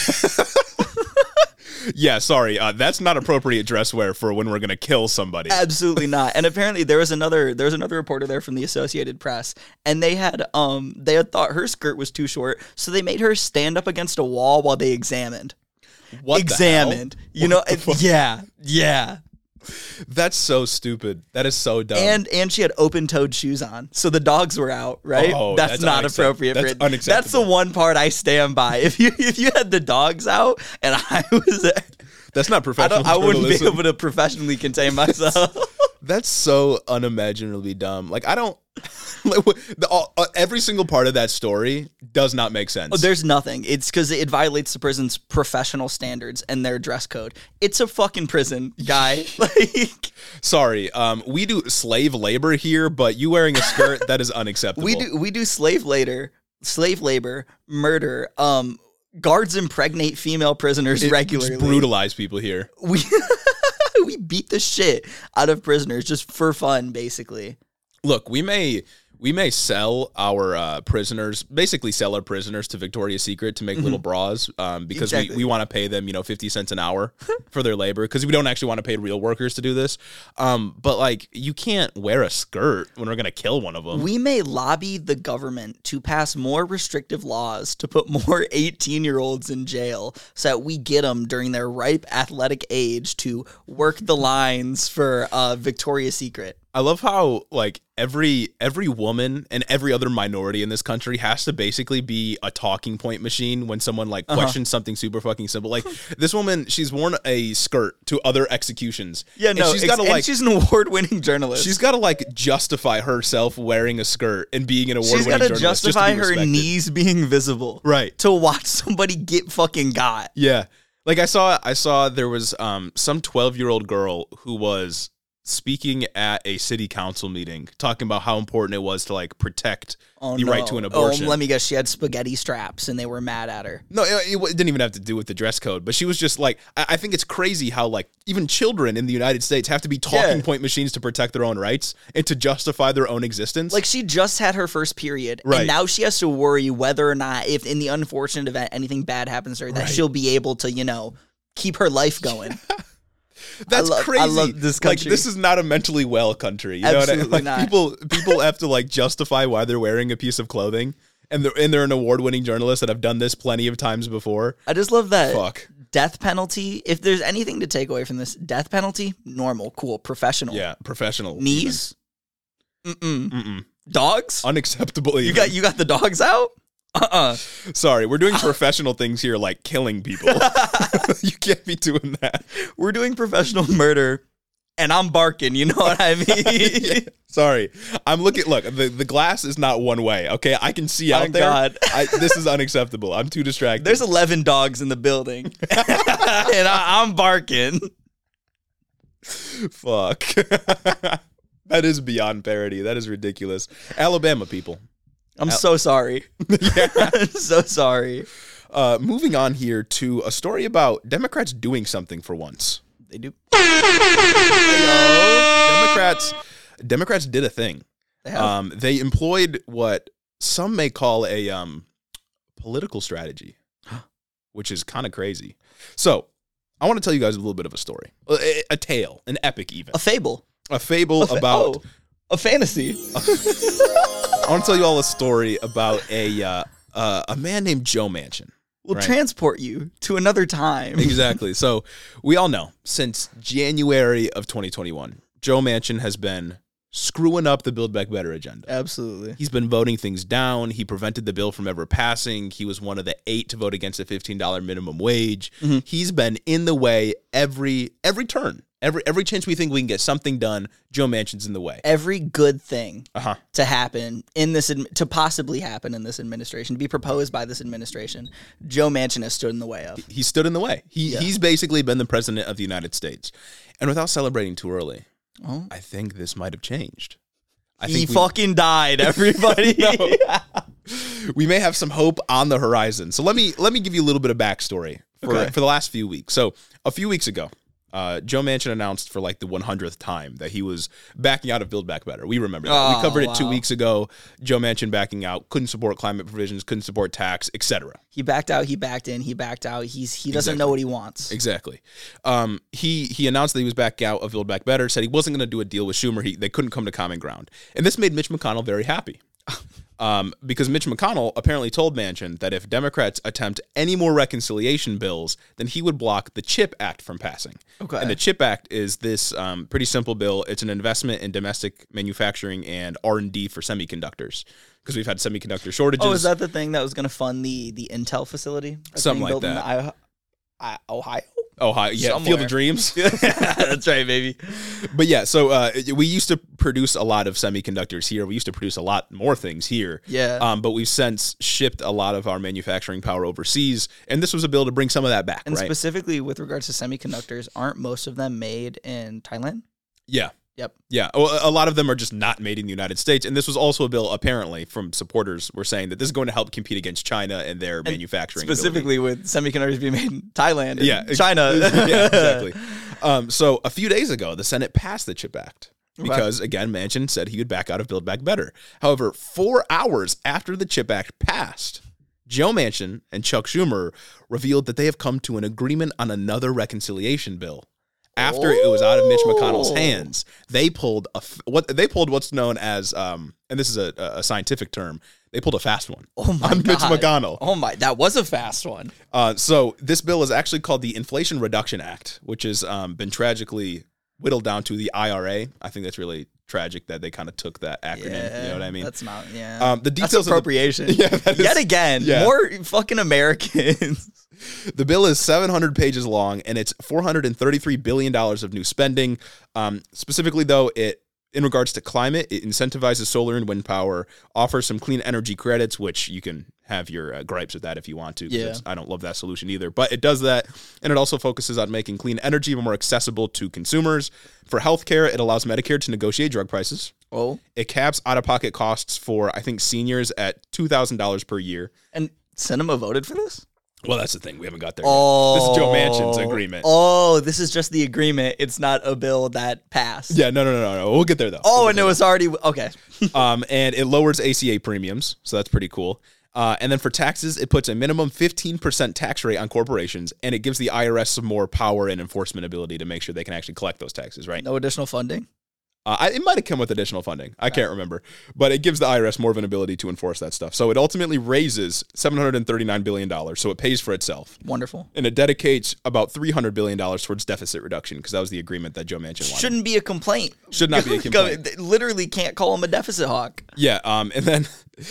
yeah, sorry. Uh, that's not appropriate dress wear for when we're going to kill somebody. Absolutely not. And apparently there was another there was another reporter there from the Associated Press, and they had um they had thought her skirt was too short, so they made her stand up against a wall while they examined. What examined. the hell? You know, it- yeah, yeah. That's so stupid. That is so dumb. And and she had open-toed shoes on, so the dogs were out. Right? Oh, that's, that's not unaccept- appropriate. that's for it. That's the unacceptable. one part I stand by. If you if you had the dogs out and I was there, that's not I professional don't. I wouldn't be journalism. able to professionally contain myself. That's so unimaginably dumb. Like I don't. Like, what- the, all, uh, every single part of that story does not make sense. Oh, there's nothing. It's because it violates the prison's professional standards and their dress code. It's a fucking prison, guy. Like Sorry, um, we do slave labor here, but you wearing a skirt that is unacceptable. we do. We do slave labor, slave labor, murder. Um, guards impregnate female prisoners It- regularly. just brutalize people here. We we beat the shit out of prisoners just for fun, basically. Look, we may we may sell our uh, prisoners, basically sell our prisoners to Victoria's Secret to make little bras, um, because Exactly. we, we want to pay them, you know, fifty cents an hour for their labor, because we don't actually want to pay real workers to do this. Um, but like, you can't wear a skirt when we're gonna kill one of them. We may lobby the government to pass more restrictive laws to put more eighteen-year-olds in jail so that we get them during their ripe athletic age to work the lines for uh, Victoria's Secret. I love how like every every woman and every other minority in this country has to basically be a talking point machine when someone like Uh-huh. questions something super fucking simple. Like this woman, she's worn a skirt to other executions. Yeah, and no, she's ex- got to and like she's an award-winning journalist. she's got to like justify herself wearing a skirt and being an She's award-winning got to journalist just to justify be her respected. knees being visible, Right. To watch somebody get fucking got. Yeah. Like I saw I saw there was um some twelve-year-old girl who was speaking at a city council meeting talking about how important it was to like protect Oh, the no. right to an abortion. Oh, let me guess. She had spaghetti straps, and they were mad at her. No, it, it didn't even have to do with the dress code, but she was just like, I, I think it's crazy how like even children in the United States have to be talking Yeah. point machines to protect their own rights and to justify their own existence. Like, she just had her first period, Right. and now she has to worry whether or not, if in the unfortunate event anything bad happens to her, that Right. she'll be able to, you know, keep her life going. That's I love- crazy. I love this Like country. this is not a mentally well country. You know what I Absolutely mean? Like not. people people have to like justify why they're wearing a piece of clothing. And they're and they're an award-winning journalist that have done this plenty of times before. I just love that. Fuck. Death penalty. If there's anything to take away from this, death penalty, normal, cool, professional. Yeah, professional. Knees? Mm-mm. Mm-mm. Dogs? Unacceptable. You even. got you got the dogs out? Uh-uh. Sorry, we're doing professional things here like killing people. You can't be doing that. We're doing professional murder, and I'm barking. You know what I mean? Yeah. Sorry. I'm looking. Look, the, the glass is not one way. Okay, I can see out Oh, there. God. I, this is unacceptable. I'm too distracted. There's eleven dogs in the building, and I, I'm barking. Fuck. That is beyond parody. That is ridiculous. Alabama people. I'm so sorry. I'm so sorry. Uh, moving on here to a story about Democrats doing something for once. They do. Democrats, Democrats did a thing. They have. Um, they employed what some may call a um, political strategy, which is kind of crazy. So, I want to tell you guys a little bit of a story, a, a tale, an epic, even A fable. a fable A fa- about. oh, a fantasy. I want to tell you all a story about a uh, uh, a man named Joe Manchin. Will Right. transport you to another time. Exactly. So we all know since January of twenty twenty-one, Joe Manchin has been screwing up the Build Back Better agenda. Absolutely. He's been voting things down. He prevented the bill from ever passing. He was one of the eight to vote against a fifteen dollars minimum wage. Mm-hmm. He's been in the way every every turn. Every every chance we think we can get something done, Joe Manchin's in the way. Every good thing Uh-huh. to happen in this, admi- to possibly happen in this administration, to be proposed by this administration, Joe Manchin has stood in the way of. He stood in the way. He Yeah. he's basically been the president of the United States. And without celebrating too early, Oh. I think this might have changed. I He think we- fucking died, everybody. we may have some hope on the horizon. So let me let me give you a little bit of backstory for, Okay. for the last few weeks. So a few weeks ago, uh, Joe Manchin announced for like the one hundredth time that he was backing out of Build Back Better. We remember that. Oh, we covered it two wow. weeks ago. Joe Manchin backing out, couldn't support climate provisions, couldn't support tax, et cetera. He backed out. He backed in. He backed out. He's he doesn't Exactly. know what he wants. Exactly. Um, he he announced that he was backing out of Build Back Better, said he wasn't going to do a deal with Schumer. He, they couldn't come to common ground. And this made Mitch McConnell very happy. Um, because Mitch McConnell apparently told Manchin that if Democrats attempt any more reconciliation bills, then he would block the CHIP Act from passing. Okay. And the CHIP Act is this um, pretty simple bill. It's an investment in domestic manufacturing and R and D for semiconductors, because we've had semiconductor shortages. Oh, is that the thing that was going to fund the the Intel facility? That's Something being like built in that. I, I, Ohio. Ohio, yeah, Field Somewhere. of Dreams. That's right, baby. But yeah, so uh, we used to produce a lot of semiconductors here. We used to produce a lot more things here. Yeah. Um, but we've since shipped a lot of our manufacturing power overseas, and this was a bill to bring some of that back, And right? specifically with regards to semiconductors, aren't most of them made in Thailand? yeah. Yep. Yeah, Well, a lot of them are just not made in the United States, and this was also a bill, apparently, from supporters were saying that this is going to help compete against China and their manufacturing ability. Specifically with semiconductors being made in Thailand and Yeah, China. yeah, exactly. Um, so a few days ago, the Senate passed the CHIP Act because, again, Manchin said he would back out of Build Back Better. However, four hours after the CHIP Act passed, Joe Manchin and Chuck Schumer revealed that they have come to an agreement on another reconciliation bill. After it was out of Mitch McConnell's Oh. hands, they pulled a f- what they pulled what's known as, um, and this is a, a scientific term, they pulled a fast one Oh my on Mitch God. McConnell. Oh my, that was a fast one. Uh, so this bill is actually called the Inflation Reduction Act, which has um, been tragically whittled down to the I R A. I think that's really tragic that they kind of took that acronym. Yeah, you know what I mean? That's not, yeah. Um, the details that's appropriation. Of the, yeah, that is, Yet again, yeah. more fucking Americans. The bill is seven hundred pages long, and it's four hundred thirty-three billion dollars of new spending. Um, specifically, though, it in regards to climate, it incentivizes solar and wind power, offers some clean energy credits, which you can have your uh, gripes with that if you want to. Yeah. I don't love that solution either, but it does that, and it also focuses on making clean energy more accessible to consumers. For healthcare, it allows Medicare to negotiate drug prices. Oh. It caps out-of-pocket costs for, I think, seniors at two thousand dollars per year. And Sinema voted for this? Well, that's the thing. We haven't got there oh, yet. This is Joe Manchin's agreement. Oh, this is just the agreement. It's not a bill that passed. Yeah, no, no, no, no. We'll get there, though. Oh, we'll and it was already... Okay. um, and it lowers A C A premiums, so that's pretty cool. Uh, and then for taxes, it puts a minimum fifteen percent tax rate on corporations, and it gives the I R S some more power and enforcement ability to make sure they can actually collect those taxes, right? No additional funding? Uh, I, it might have come with additional funding. I can't remember. But it gives the I R S more of an ability to enforce that stuff. So it ultimately raises seven hundred thirty-nine billion dollars, so it pays for itself. Wonderful. And it dedicates about three hundred billion dollars towards deficit reduction, because that was the agreement that Joe Manchin wanted. Shouldn't be a complaint. Should not be a complaint. They literally can't call him a deficit hawk. Yeah, um, and then,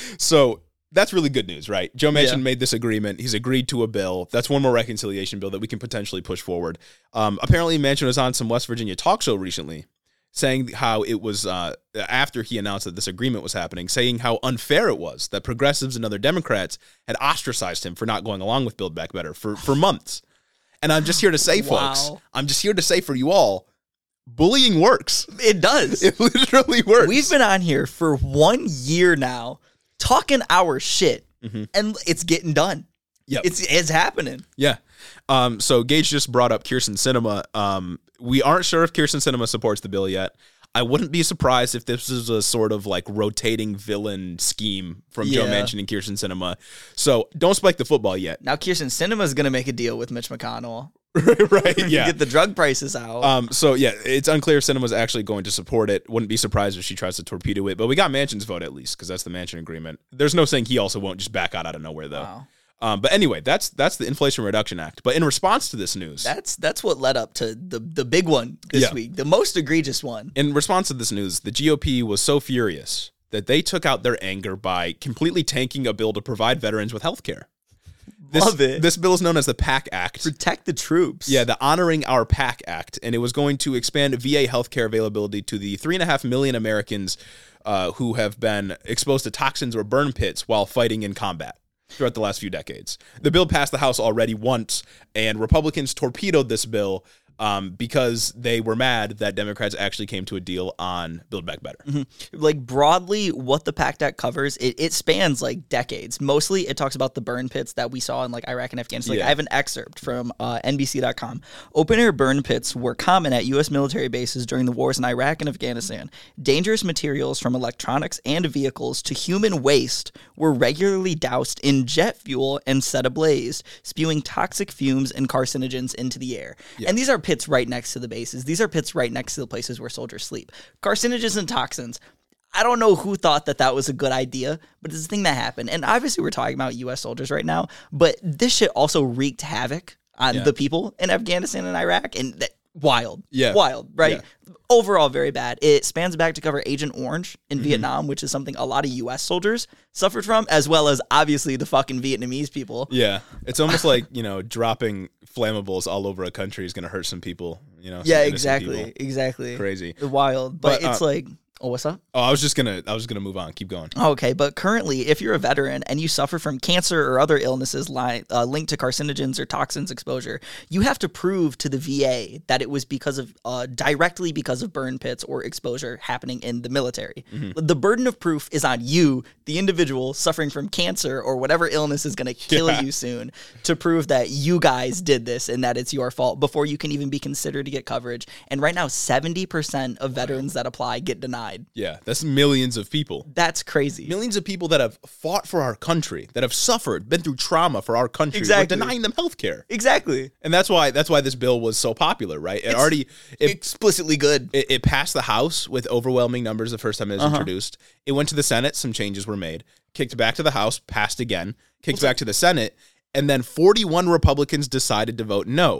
so that's really good news, right? Joe Manchin Yeah. made this agreement. He's agreed to a bill. That's one more reconciliation bill that we can potentially push forward. Um, apparently, Manchin was on some West Virginia talk show recently, saying how it was, uh, after he announced that this agreement was happening, saying how unfair it was that progressives and other Democrats had ostracized him for not going along with Build Back Better for, for months. And I'm just here to say, Wow. folks, I'm just here to say for you all, bullying works. It does. It literally works. We've been on here for one year now talking our shit, Mhm. and it's getting done. Yep. It's it's happening. Yeah. Um, so Gage just brought up Kyrsten Sinema. Um, we aren't sure if Kyrsten Sinema supports the bill yet. I wouldn't be surprised if this is a sort of like rotating villain scheme from Joe Yeah. Manchin and Kyrsten Sinema. So don't spike the football yet. Now Kyrsten Sinema's going to make a deal with Mitch McConnell Right? to Yeah. get the drug prices out. Um, so yeah, it's unclear if Sinema's actually going to support it. Wouldn't be surprised if she tries to torpedo it, but we got Manchin's vote at least, because that's the Manchin agreement. There's no saying he also won't just back out out of nowhere though. Wow. Um, but anyway, that's that's the Inflation Reduction Act. But in response to this news, That's that's what led up to the the big one this Yeah. week, the most egregious one. in response to this news, the G O P was so furious that they took out their anger by completely tanking a bill to provide veterans with health care. This, Love it. This bill is known as the PAC Act. Protect the troops. Yeah, the Honoring Our PAC Act, and it was going to expand V A healthcare availability to the three and a half million Americans uh, who have been exposed to toxins or burn pits while fighting in combat throughout the last few decades. The bill passed the House already once, and Republicans torpedoed this bill um, because they were mad that Democrats actually came to a deal on Build Back Better. Mm-hmm. Like broadly, what the PACT Act covers, it, it spans like decades. Mostly, it talks about the burn pits that we saw in like Iraq and Afghanistan. Like Yeah. I have an excerpt from uh, N B C dot com. Open air burn pits were common at U S military bases during the wars in Iraq and Afghanistan. Dangerous materials from electronics and vehicles to human waste were regularly doused in jet fuel and set ablaze, spewing toxic fumes and carcinogens into the air. And these are pits right next to the bases. These are pits right next to the places where soldiers sleep. Carcinogens and toxins. I don't know who thought that that was a good idea, but it's a thing that happened. And obviously we're talking about U S soldiers right now, but this shit also wreaked havoc on Yeah. the people in Afghanistan and Iraq. And that, wild. Yeah. Wild, right? Yeah. Overall, very bad. It spans back to cover Agent Orange in Mm-hmm. Vietnam, which is something a lot of U S soldiers suffered from, as well as obviously the fucking Vietnamese people. Yeah, it's almost like, you know, dropping flammables all over a country is going to hurt some people, you know? some Yeah, innocent exactly. people. Exactly. Crazy. Wild. But, But, it's uh, like, oh, what's up? Oh, I was just going to, I was going to move on. Keep going. Okay, but currently, if you're a veteran and you suffer from cancer or other illnesses li- uh, linked to carcinogens or toxins exposure, you have to prove to the V A that it was because of uh, directly because of burn pits or exposure happening in the military. Mm-hmm. The burden of proof is on you, the individual suffering from cancer or whatever illness is going to kill Yeah. you soon, to prove that you guys did this and that it's your fault before you can even be considered to get coverage. And right now, seventy percent of veterans that apply get denied. Yeah, that's millions of people. That's crazy. Millions of people that have fought for our country, that have suffered, been through trauma for our country. Exactly. We're denying them health care. Exactly. And that's why that's why this bill was so popular, right? It It's already it, explicitly good. it, it passed the House with overwhelming numbers the first time it was Uh-huh. introduced. It went to the Senate, some changes were made, kicked back to the House, passed again, kicked back to the Senate, and then forty-one Republicans decided to vote no.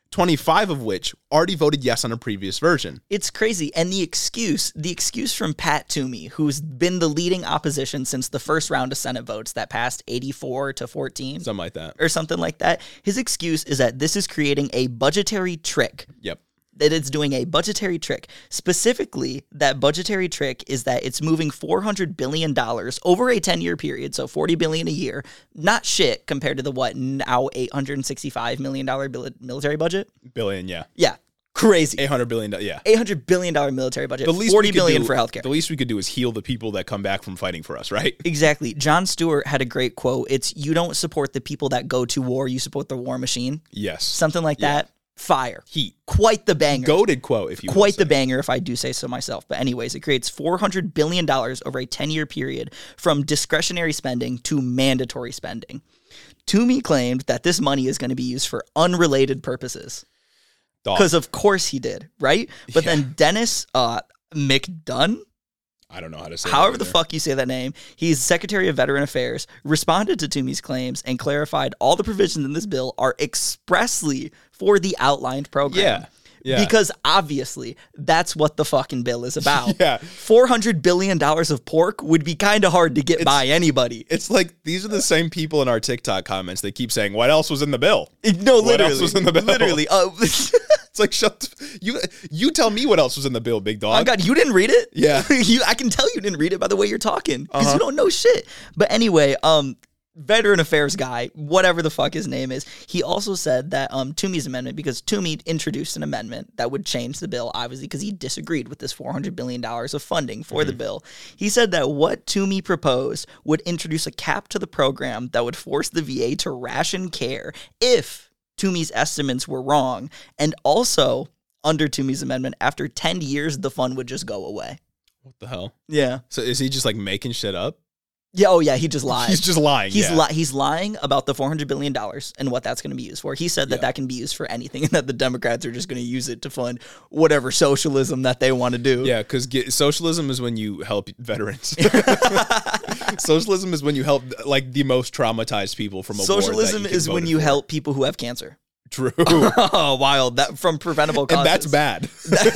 twenty-five of which already voted yes on a previous version. It's crazy. And the excuse, the excuse from Pat Toomey, who's been the leading opposition since the first round of Senate votes that passed eighty-four to fourteen. Something like that. Or something like that. His excuse is that this is creating a budgetary trick. Yep. That it's doing a budgetary trick. Specifically, that budgetary trick is that it's moving four hundred billion dollars over a ten-year period, so forty billion dollars a year. Not shit compared to the, what, now eight hundred sixty-five million dollars military budget? Billion, yeah. Yeah. Crazy. eight hundred billion dollars, yeah. eight hundred billion dollars military budget, The least forty we could billion do- dollars for healthcare. The least we could do is heal the people that come back from fighting for us, right? Exactly. Jon Stewart had a great quote. It's, you don't support the people that go to war, you support the war machine. Yes. Something like Yeah. that. Fire. Heat. Quite the banger. Goated quote, if you Quite the will say. banger, if I do say so myself. But anyways, it creates four hundred billion dollars over a ten-year period from discretionary spending to mandatory spending. Toomey claimed that this money is going to be used for unrelated purposes. Dog. Because of course he did, right? But Yeah. then Dennis uh, McDunn, I don't know how to say however that the either. fuck you say that name, he's Secretary of Veteran Affairs, responded to Toomey's claims and clarified all the provisions in this bill are expressly for the outlined program. Yeah. Yeah. Because obviously that's what the fucking bill is about. Yeah. four hundred billion dollars of pork would be kind of hard to get by anybody. It's like these are the same people in our TikTok comments. They keep saying, "What else was in the bill?" No, What literally. else was in the bill? Literally. Uh, It's like, shut the, you. You tell me what else was in the bill, big dog. Oh God, you didn't read it? Yeah. you, I can tell you didn't read it by the way you're talking because Uh-huh. you don't know shit. But anyway, um, Veteran Affairs guy, whatever the fuck his name is, he also said that um Toomey's amendment, because Toomey introduced an amendment that would change the bill, obviously, because he disagreed with this four hundred billion dollars of funding for the bill. He said that what Toomey proposed would introduce a cap to the program that would force the V A to ration care if Toomey's estimates were wrong, and also under Toomey's amendment, after ten years, the fund would just go away. What the hell? Yeah. So is he just like making shit up? Yeah. Oh, yeah. He just lied. He's just lying. He's yeah. li- he's lying about the four hundred billion dollars and what that's going to be used for. He said that Yeah. that can be used for anything and that the Democrats are just going to use it to fund whatever socialism that they want to do. Yeah, because socialism is when you help veterans. Socialism is when you help like the most traumatized people from a war. that Socialism you is when voted you for. help people who have cancer. True. Oh, wild. That from preventable causes. And that's bad.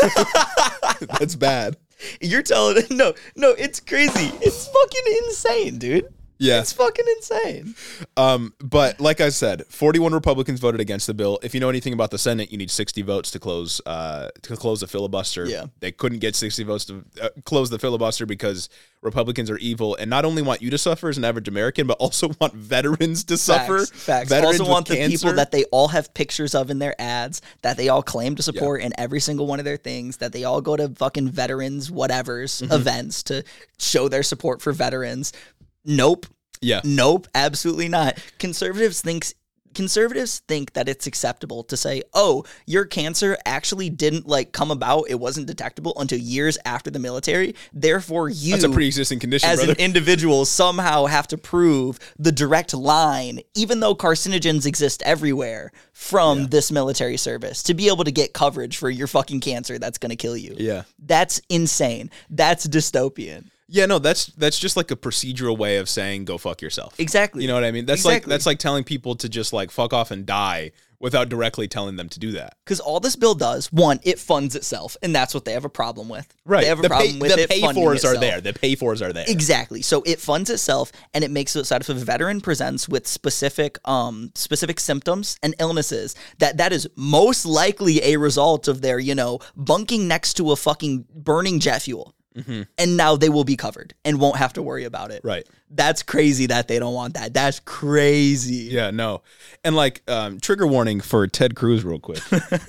That's bad. You're telling no, no, it's crazy. It's fucking insane, dude. Yeah. It's fucking insane. Um, but like I said, forty-one Republicans voted against the bill. If you know anything about the Senate, you need sixty votes to close uh, to close the filibuster. Yeah. They couldn't get sixty votes to uh, close the filibuster because Republicans are evil and not only want you to suffer as an average American, but also want veterans to suffer. Facts. Facts. Veterans Also want with the cancer. people that they all have pictures of in their ads, that they all claim to support in every single one of their things, that they all go to fucking veterans whatever's Mm-hmm. events to show their support for veterans. Nope. Yeah. Nope, absolutely not. Conservatives thinks conservatives think that it's acceptable to say, "Oh, your cancer actually didn't like come about, it wasn't detectable until years after the military. Therefore, you That's a pre-existing condition, as brother. an individual somehow have to prove the direct line, even though carcinogens exist everywhere, from this military service to be able to get coverage for your fucking cancer that's going to kill you." Yeah. That's insane. That's dystopian. Yeah, no, that's that's just like a procedural way of saying go fuck yourself. Exactly. You know what I mean? That's like Exactly. that's like telling people to just like fuck off and die without directly telling them to do that. Because all this bill does, one, it funds itself, and that's what they have a problem with. Right. They have a the problem pay, with the it pay funding fors are itself. there. The pay fors are there. Exactly. So it funds itself, and it makes it so that if a veteran presents with specific, um, specific symptoms and illnesses, that that is most likely a result of their, you know, bunking next to a fucking burning jet fuel. Mm-hmm. And now they will be covered and won't have to worry about it. Right. That's crazy that they don't want that. That's crazy. Yeah, no. And like um, trigger warning for Ted Cruz real quick.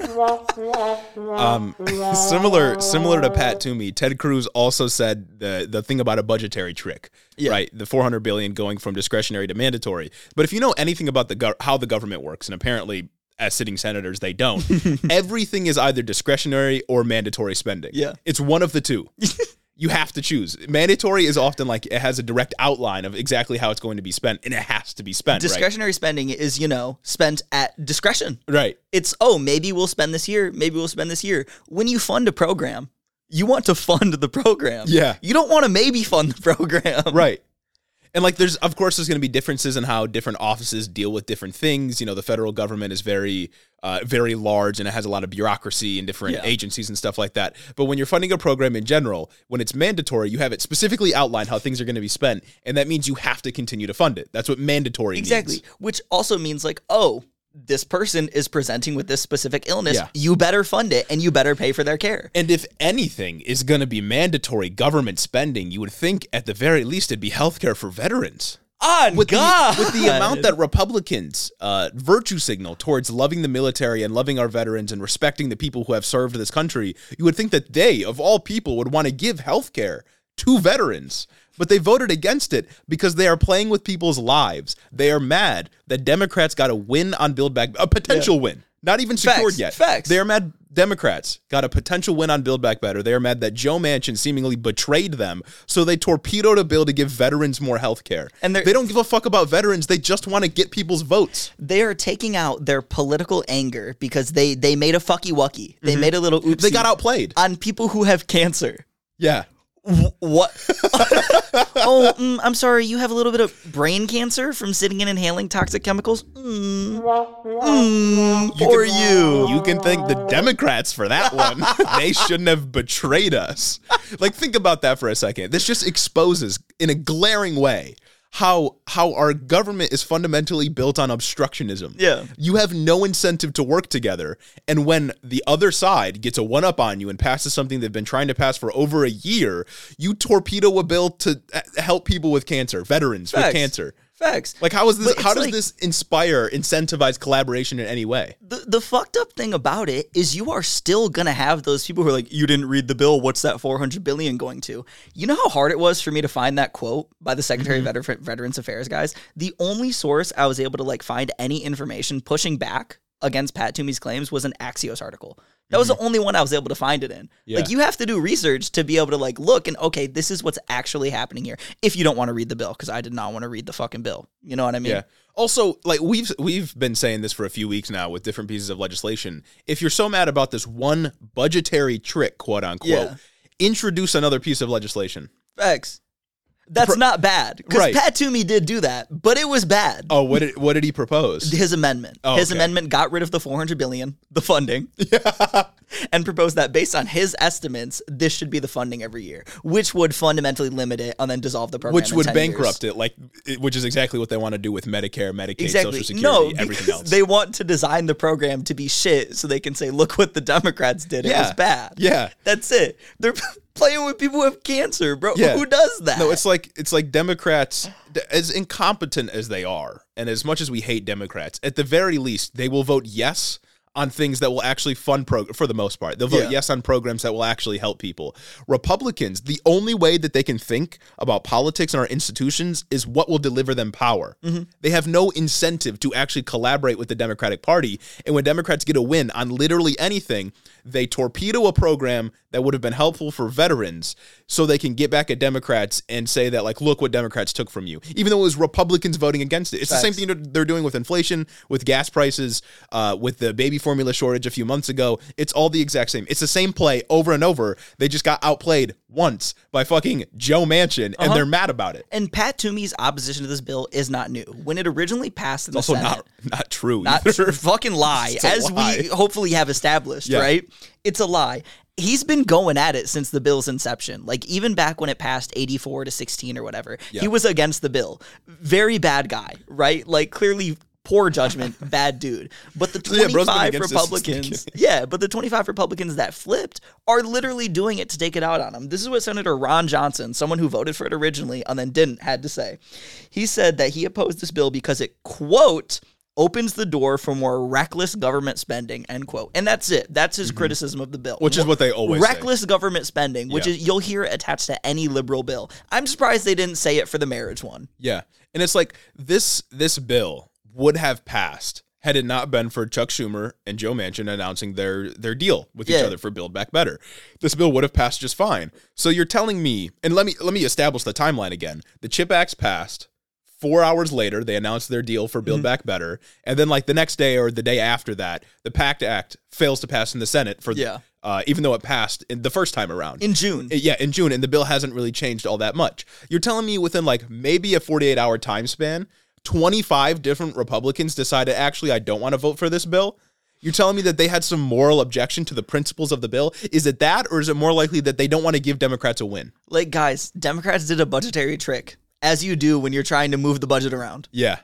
um, similar similar to Pat Toomey, Ted Cruz also said the the thing about a budgetary trick. Yeah. Right? The four hundred billion dollars going from discretionary to mandatory. But if you know anything about the gov- how the government works, and apparently as sitting senators they don't, everything is either discretionary or mandatory spending. Yeah. It's one of the two. You have to choose. Mandatory is often like it has a direct outline of exactly how it's going to be spent, and it has to be spent. Discretionary spending is, you know, spent at discretion. Right. Right. It's, oh, maybe we'll spend this year. Maybe we'll spend this year. When you fund a program, you want to fund the program. Yeah. You don't want to maybe fund the program. Right. And like, there's, of course, there's going to be differences in how different offices deal with different things. You know, the federal government is very, uh, very large and it has a lot of bureaucracy and different Yeah. agencies and stuff like that. But when you're funding a program in general, when it's mandatory, you have it specifically outlined how things are going to be spent. And that means you have to continue to fund it. That's what mandatory Exactly. means. Which also means like, oh, this person is presenting with this specific illness. Yeah. You better fund it and you better pay for their care. And if anything is going to be mandatory government spending, you would think at the very least it'd be healthcare for veterans. On With God. the, with the amount that Republicans uh, virtue signal towards loving the military and loving our veterans and respecting the people who have served this country, you would think that they, of all people, would want to give healthcare to veterans. But they voted against it because they are playing with people's lives. They are mad that Democrats got a win on Build Back, a potential Yeah. win, not even secured Facts, yet. facts. They are mad Democrats got a potential win on Build Back Better. They are mad that Joe Manchin seemingly betrayed them, so they torpedoed a bill to give veterans more health care. And they're- they don't give a fuck about veterans. They just want to get people's votes. They are taking out their political anger because they they made a fucky wucky. They made a little oopsie. They got outplayed. on people who have cancer. Yeah. Wh- What? oh, mm, I'm sorry. You have a little bit of brain cancer from sitting and inhaling toxic chemicals. Mm, mm, for you. You can thank the Democrats for that one. They shouldn't have betrayed us. Like, think about that for a second. This just exposes in a glaring way how how our government is fundamentally built on obstructionism. Yeah. You have no incentive to work together. And when the other side gets a one-up on you and passes something they've been trying to pass for over a year, you torpedo a bill to uh, help people with cancer, veterans with Facts. cancer. Facts. Like, how is this? But How it's does like- this inspire, incentivize collaboration in any way? The, the fucked up thing about it is you are still going to have those people who are like, you didn't read the bill. What's that four hundred billion dollars going to? You know how hard it was for me to find that quote by the Secretary Mm-hmm. of Veter- Veterans Affairs guys? The only source I was able to like find any information pushing back against Pat Toomey's claims was an Axios article. That was the only one I was able to find it in. Mm-hmm. Yeah. Like, you have to do research to be able to like look and, okay, this is what's actually happening here. If you don't want to read the bill, because I did not want to read the fucking bill. You know what I mean? Yeah. Also, like we've we've been saying this for a few weeks now with different pieces of legislation. If you're so mad about this one budgetary trick, quote unquote, Yeah. introduce another piece of legislation. Facts. That's Pro- not bad. Because Right. Pat Toomey did do that, but it was bad. Oh, what did what did he propose? His amendment. Oh, His okay. amendment got rid of the four hundred billion dollars, the funding, and proposed that based on his estimates, this should be the funding every year, which would fundamentally limit it and then dissolve the program. Which in would ten bankrupt years. it, like it- which is exactly what they want to do with Medicare, Medicaid, Exactly. Social No, Security, everything because else. they want to design the program to be shit so they can say, look what the Democrats did. It Yeah. was bad. Yeah. That's it. They're playing with people who have cancer, bro. Yeah. Who does that? No, it's like it's like Democrats, as incompetent as they are, and as much as we hate Democrats, at the very least, they will vote yes on things that will actually fund pro for the most part. They'll vote Yeah. yes on programs that will actually help people. Republicans, the only way that they can think about politics and our institutions is what will deliver them power. Mm-hmm. They have no incentive to actually collaborate with the Democratic Party. And when Democrats get a win on literally anything, they torpedo a program that would have been helpful for veterans so they can get back at Democrats and say that, like, look what Democrats took from you, even though it was Republicans voting against it. It's the same Facts. thing they're doing with inflation, with gas prices, uh, with the baby formula shortage a few months ago. It's all the exact same. It's the same play over and over. They just got outplayed once by fucking Joe Manchin, and Uh-huh. they're mad about it. And Pat Toomey's opposition to this bill is not new. When it originally passed in the Also Senate, not not true. not either. tr- fucking lie, It's a as lie. we hopefully have established, Yeah. right? It's a lie. He's been going at it since the bill's inception. Like, even back when it passed eighty-four to sixteen or whatever, Yeah. he was against the bill. Very bad guy, right? Like, clearly poor judgment, bad dude. But the So yeah, bro's been twenty-five against this since the Republicans, beginning. yeah, but the twenty-five Republicans that flipped are literally doing it to take it out on him. This is what Senator Ron Johnson, someone who voted for it originally and then didn't, had to say. He said that he opposed this bill because it, quote, opens the door for more reckless government spending, end quote. And that's it. That's his criticism of the bill. Which is what they always say. Reckless government spending, which Yeah. is you'll hear attached to any liberal bill. I'm surprised they didn't say it for the marriage one. Yeah. And it's like this this bill would have passed had it not been for Chuck Schumer and Joe Manchin announcing their their deal with each Yeah. other for Build Back Better. This bill would have passed just fine. So you're telling me, and let me let me establish the timeline again. The CHIP Act's passed. four hours later, they announced their deal for Build mm-hmm. Back Better. And then like the next day or the day after that, the PACT Act fails to pass in the Senate for yeah. uh, even though it passed in the first time around. In June. It, yeah, in June. And the bill hasn't really changed all that much. You're telling me within like maybe a forty-eight hour time span, twenty-five different Republicans decided, actually, I don't want to vote for this bill? You're telling me that they had some moral objection to the principles of the bill? Is it that, or is it more likely that they don't want to give Democrats a win? Like, guys, Democrats did a budgetary trick, as you do when you're trying to move the budget around. Yeah.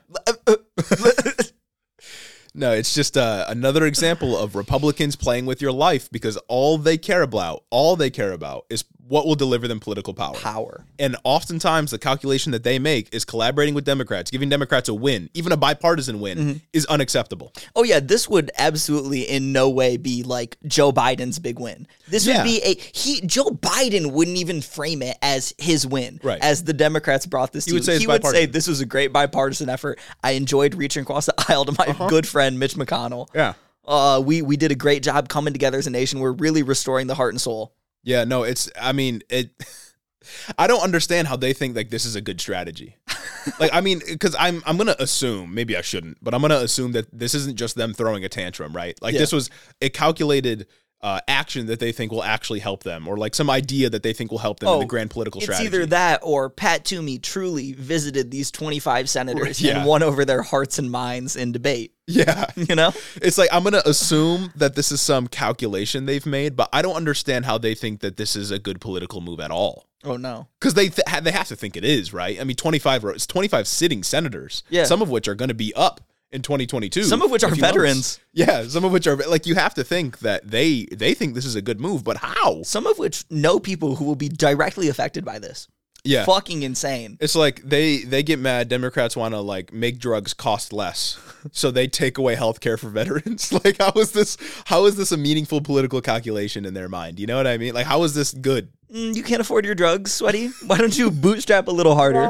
No, it's just uh, another example of Republicans playing with your life because all they care about, all they care about is what will deliver them political power. Power. And oftentimes the calculation that they make is collaborating with Democrats, giving Democrats a win, even a bipartisan win, mm-hmm. is unacceptable. Oh, yeah, this would absolutely in no way be like Joe Biden's big win. This yeah. would be a, he, Joe Biden wouldn't even frame it as his win, right. as the Democrats brought this he to. Would say he would say this was a great bipartisan effort. I enjoyed reaching across the aisle to my uh-huh. good friend, Mitch McConnell. Yeah. Uh, we, we did a great job coming together as a nation. We're really restoring the heart and soul. Yeah, no, it's, I mean, it, I don't understand how they think like this is a good strategy. Like, I mean, because I'm, I'm going to assume, maybe I shouldn't, but I'm going to assume that this isn't just them throwing a tantrum, right? Like yeah. this was a calculated uh, action that they think will actually help them, or like some idea that they think will help them oh, in the grand political it's strategy. It's either that or Pat Toomey truly visited these twenty-five senators yeah. and won over their hearts and minds in debate. Yeah. You know? It's like, I'm going to assume that this is some calculation they've made, but I don't understand how they think that this is a good political move at all. Oh, no. Because they th- they have to think it is, right? I mean, twenty-five, it's twenty-five sitting senators, yeah. some of which are going to be up in twenty twenty-two. Some of which are veterans. Months. Yeah, some of which are, like, you have to think that they they think this is a good move, but how? Some of which know people who will be directly affected by this. Yeah. Fucking insane. It's like they they get mad. Democrats want to like make drugs cost less, so they take away health care for veterans. Like, how is this how is this a meaningful political calculation in their mind? You know what I mean? Like, how is this good? Mm, you can't afford your drugs, Sweaty. Why don't you bootstrap a little harder?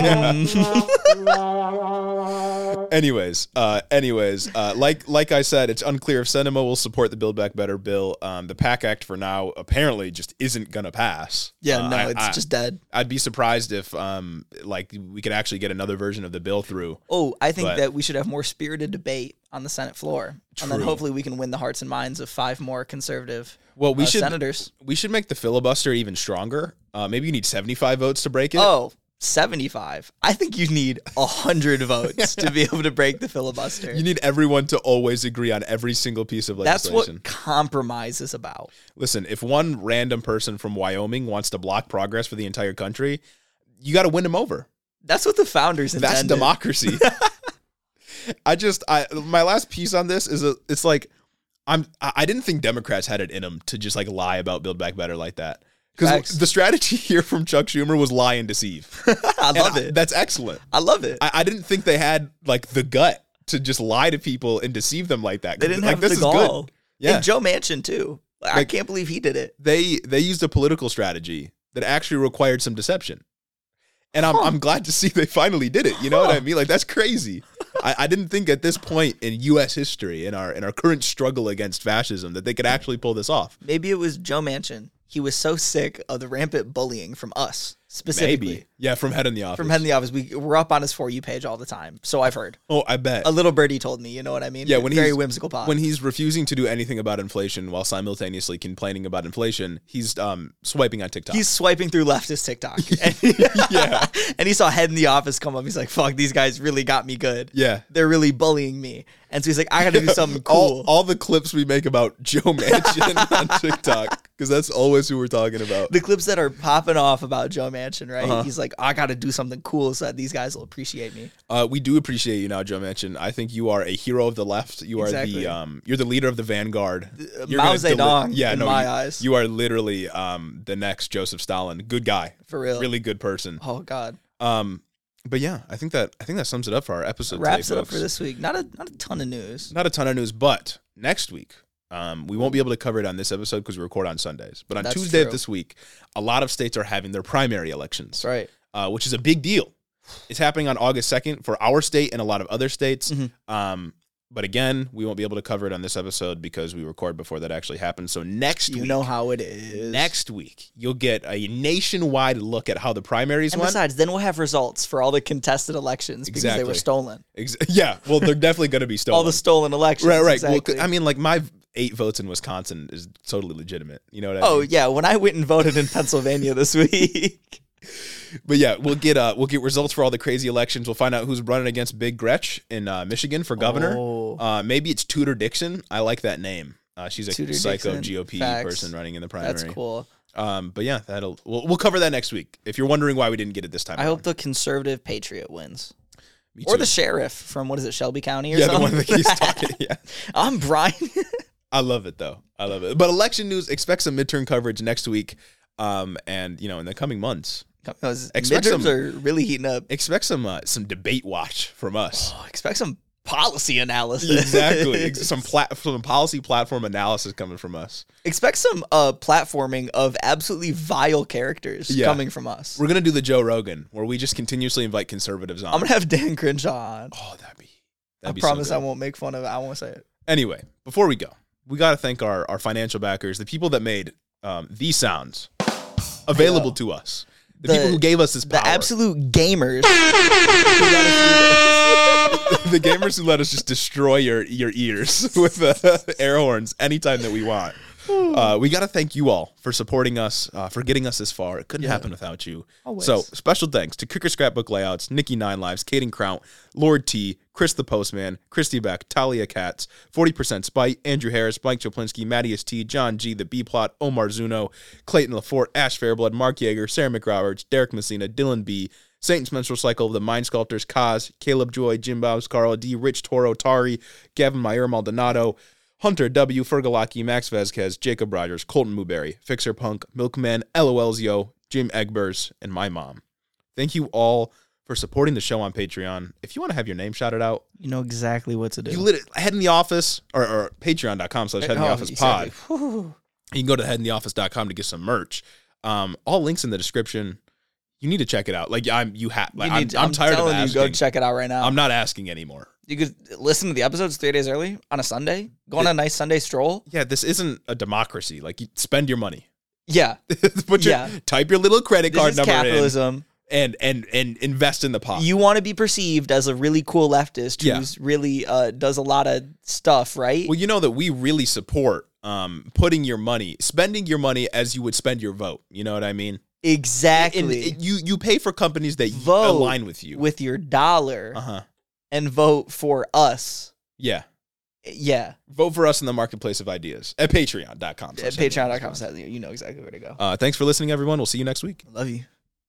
anyways, uh, anyways, uh, like like I said, it's unclear if Sinema will support the Build Back Better bill. Um, the PAC Act for now apparently just isn't gonna pass. Yeah, uh, no, I, it's I, just dead. I'd be surprised if um, like we could actually get another version of the bill through. Oh, I think but, that we should have more spirited debate on the Senate floor, true. and then hopefully we can win the hearts and minds of five more conservative. Well, we uh, should senators. We should make the filibuster even stronger. Uh, maybe you need seventy-five votes to break it. Oh, seventy-five. I think you need one hundred votes to be able to break the filibuster. You need everyone to always agree on every single piece of legislation. That's what compromise is about. Listen, if one random person from Wyoming wants to block progress for the entire country, you got to win them over. That's what the founders intended. That's democracy. I just, I my last piece on this is a, it's like, I'm, I didn't think Democrats had it in them to just like lie about Build Back Better like that. Because the strategy here from Chuck Schumer was lie and deceive. I love and it. I, that's excellent. I love it. I, I didn't think they had like the gut to just lie to people and deceive them like that. They didn't like, have this the gall. Good. Yeah. And Joe Manchin too. Like, I can't believe he did it. They they used a political strategy that actually required some deception. And I'm huh. I'm glad to see they finally did it. You know huh. what I mean? Like, that's crazy. I, I didn't think at this point in U S history, in our in our current struggle against fascism, that they could actually pull this off. Maybe it was Joe Manchin. He was so sick of the rampant bullying from us, specifically. Maybe. Yeah, from Head in the Office. From Head in the Office. We, we're up on his For You page all the time, so I've heard. Oh, I bet. A little birdie told me, you know what I mean? Yeah, when Very he's, whimsical pod. When he's refusing to do anything about inflation while simultaneously complaining about inflation, he's um, swiping on TikTok. He's swiping through leftist TikTok. And, yeah. And he saw Head in the Office come up. He's like, fuck, these guys really got me good. Yeah. They're really bullying me. And so he's like, I got to do something cool. All, all the clips we make about Joe Manchin on TikTok, because that's always who we're talking about. The clips that are popping off about Joe Manchin, right? Uh-huh. He's like, I got to do something cool so that these guys will appreciate me. Uh, we do appreciate you now, Joe Manchin. I think you are a hero of the left. You are exactly. the um, you're the leader of the vanguard. You're Mao Zedong, deli- yeah, in no, my you, eyes. You are literally um, the next Joseph Stalin. Good guy. For real. Really good person. Oh, God. Um, But yeah, I think that I think that sums it up for our episode. Wraps today, it up for this week. Not a not a ton of news. Not a ton of news, but next week, um, we won't be able to cover it on this episode because we record on Sundays. But on That's Tuesday true. of this week, a lot of states are having their primary elections. That's right. Uh, which is a big deal. It's happening on August second for our state and a lot of other states. Mm-hmm. Um, But again, we won't be able to cover it on this episode because we record before that actually happens. So next You week, know how it is. next week, you'll get a nationwide look at how the primaries And went. besides, then we'll have results for all the contested elections because they Exactly. were stolen. Ex- yeah, well, they're definitely going to be stolen. All the stolen elections. right, right. Exactly. Well, I mean, like my eight votes in Wisconsin is totally legitimate. You know what I oh, mean? yeah. When I went and voted in Pennsylvania this week. But yeah, we'll get uh we'll get results for all the crazy elections. We'll find out who's running against Big Gretch in uh, Michigan for governor. Oh. Uh, maybe it's Tudor Dixon. I like that name. Uh, she's a Tudor psycho Dixon. G O P Facts. person running in the primary. That's cool. Um, but yeah, that'll we'll, we'll cover that next week. If you're wondering why we didn't get it this time, I around. hope the conservative patriot wins. Me Or too. the sheriff from, what is it, Shelby County or yeah, the something? one that keeps talking. Yeah, I'm Brian. I love it though. I love it. But election news. Expect some midterm coverage next week. Um, and you know, in the coming months. Those Expect midterms some- are really heating up. Expect some uh, some debate watch from us. Oh, expect some policy analysis. Exactly. Ex- some plat- some policy platform analysis coming from us. Expect some uh, platforming of absolutely vile characters Yeah. coming from us. We're gonna do the Joe Rogan, where we just continuously invite conservatives on. I'm gonna have Dan Crenshaw on. oh, that'd be. I That'd be so promise good. I won't make fun of it. I won't say it. Anyway, before we go, we got to thank our, our financial backers, the people that made um, these sounds available to us, the, The- people who gave us this The power, absolute gamers. the gamers who let us just destroy your your ears with uh, air horns anytime that we want. Uh, we got to thank you all for supporting us, uh, for getting us this far. It couldn't happen without you. Always. So special thanks to Kicker Scrapbook Layouts, Nikki Nine Lives, Caden Kraunt, Lord T, Chris the Postman, Christy Beck, Talia Katz, forty percent Spite, Andrew Harris, Mike Choplinski, Mattias T, John G, The B-Plot, Omar Zuno, Clayton Lafort, Ash Fairblood, Mark Yeager, Sarah McRoberts, Derek Messina, Dylan B, Satan's Menstrual Cycle, The Mind Sculptors, Kaz, Caleb Joy, Jim Bobs, Carl D, Rich Toro, Tari, Gavin Meyer, Maldonado, Hunter W, Fergalaki, Max Vasquez, Jacob Rogers, Colton Muberry, Fixer Punk, Milkman, LOLzio, Jim Egbers, and my mom. Thank you all for supporting the show on Patreon. If you want to have your name shouted out, You know exactly what to do. you lit head in the office or, or patreon.com slash head in the Oh, office exactly. pod. You can go to head in the office dot com to get some merch. Um, all links in the description. You need to check it out. Like I'm, you have. Like, You I'm, need to- I'm tired of telling asking. you, go check it out right now. I'm not asking anymore. You could listen to the episodes three days early on a Sunday. Go on a nice Sunday stroll. Yeah, this isn't a democracy. Like you spend your money. Yeah, Put your, Yeah. Type your little credit this card is number capitalism. in and and and invest in the pot. You want to be perceived as a really cool leftist Yeah. who's really uh, does a lot of stuff, right? Well, you know that we really support um, putting your money, spending your money as you would spend your vote. You know what I mean? Exactly. And it- you you pay for companies that Vote align with you. with your dollar uh huh. and vote for us. Yeah. Yeah, Vote for us in the marketplace of ideas at patreon dot com. at patreon dot com. You know exactly where to go. Uh, thanks for listening, everyone. We'll see you next week. Love you.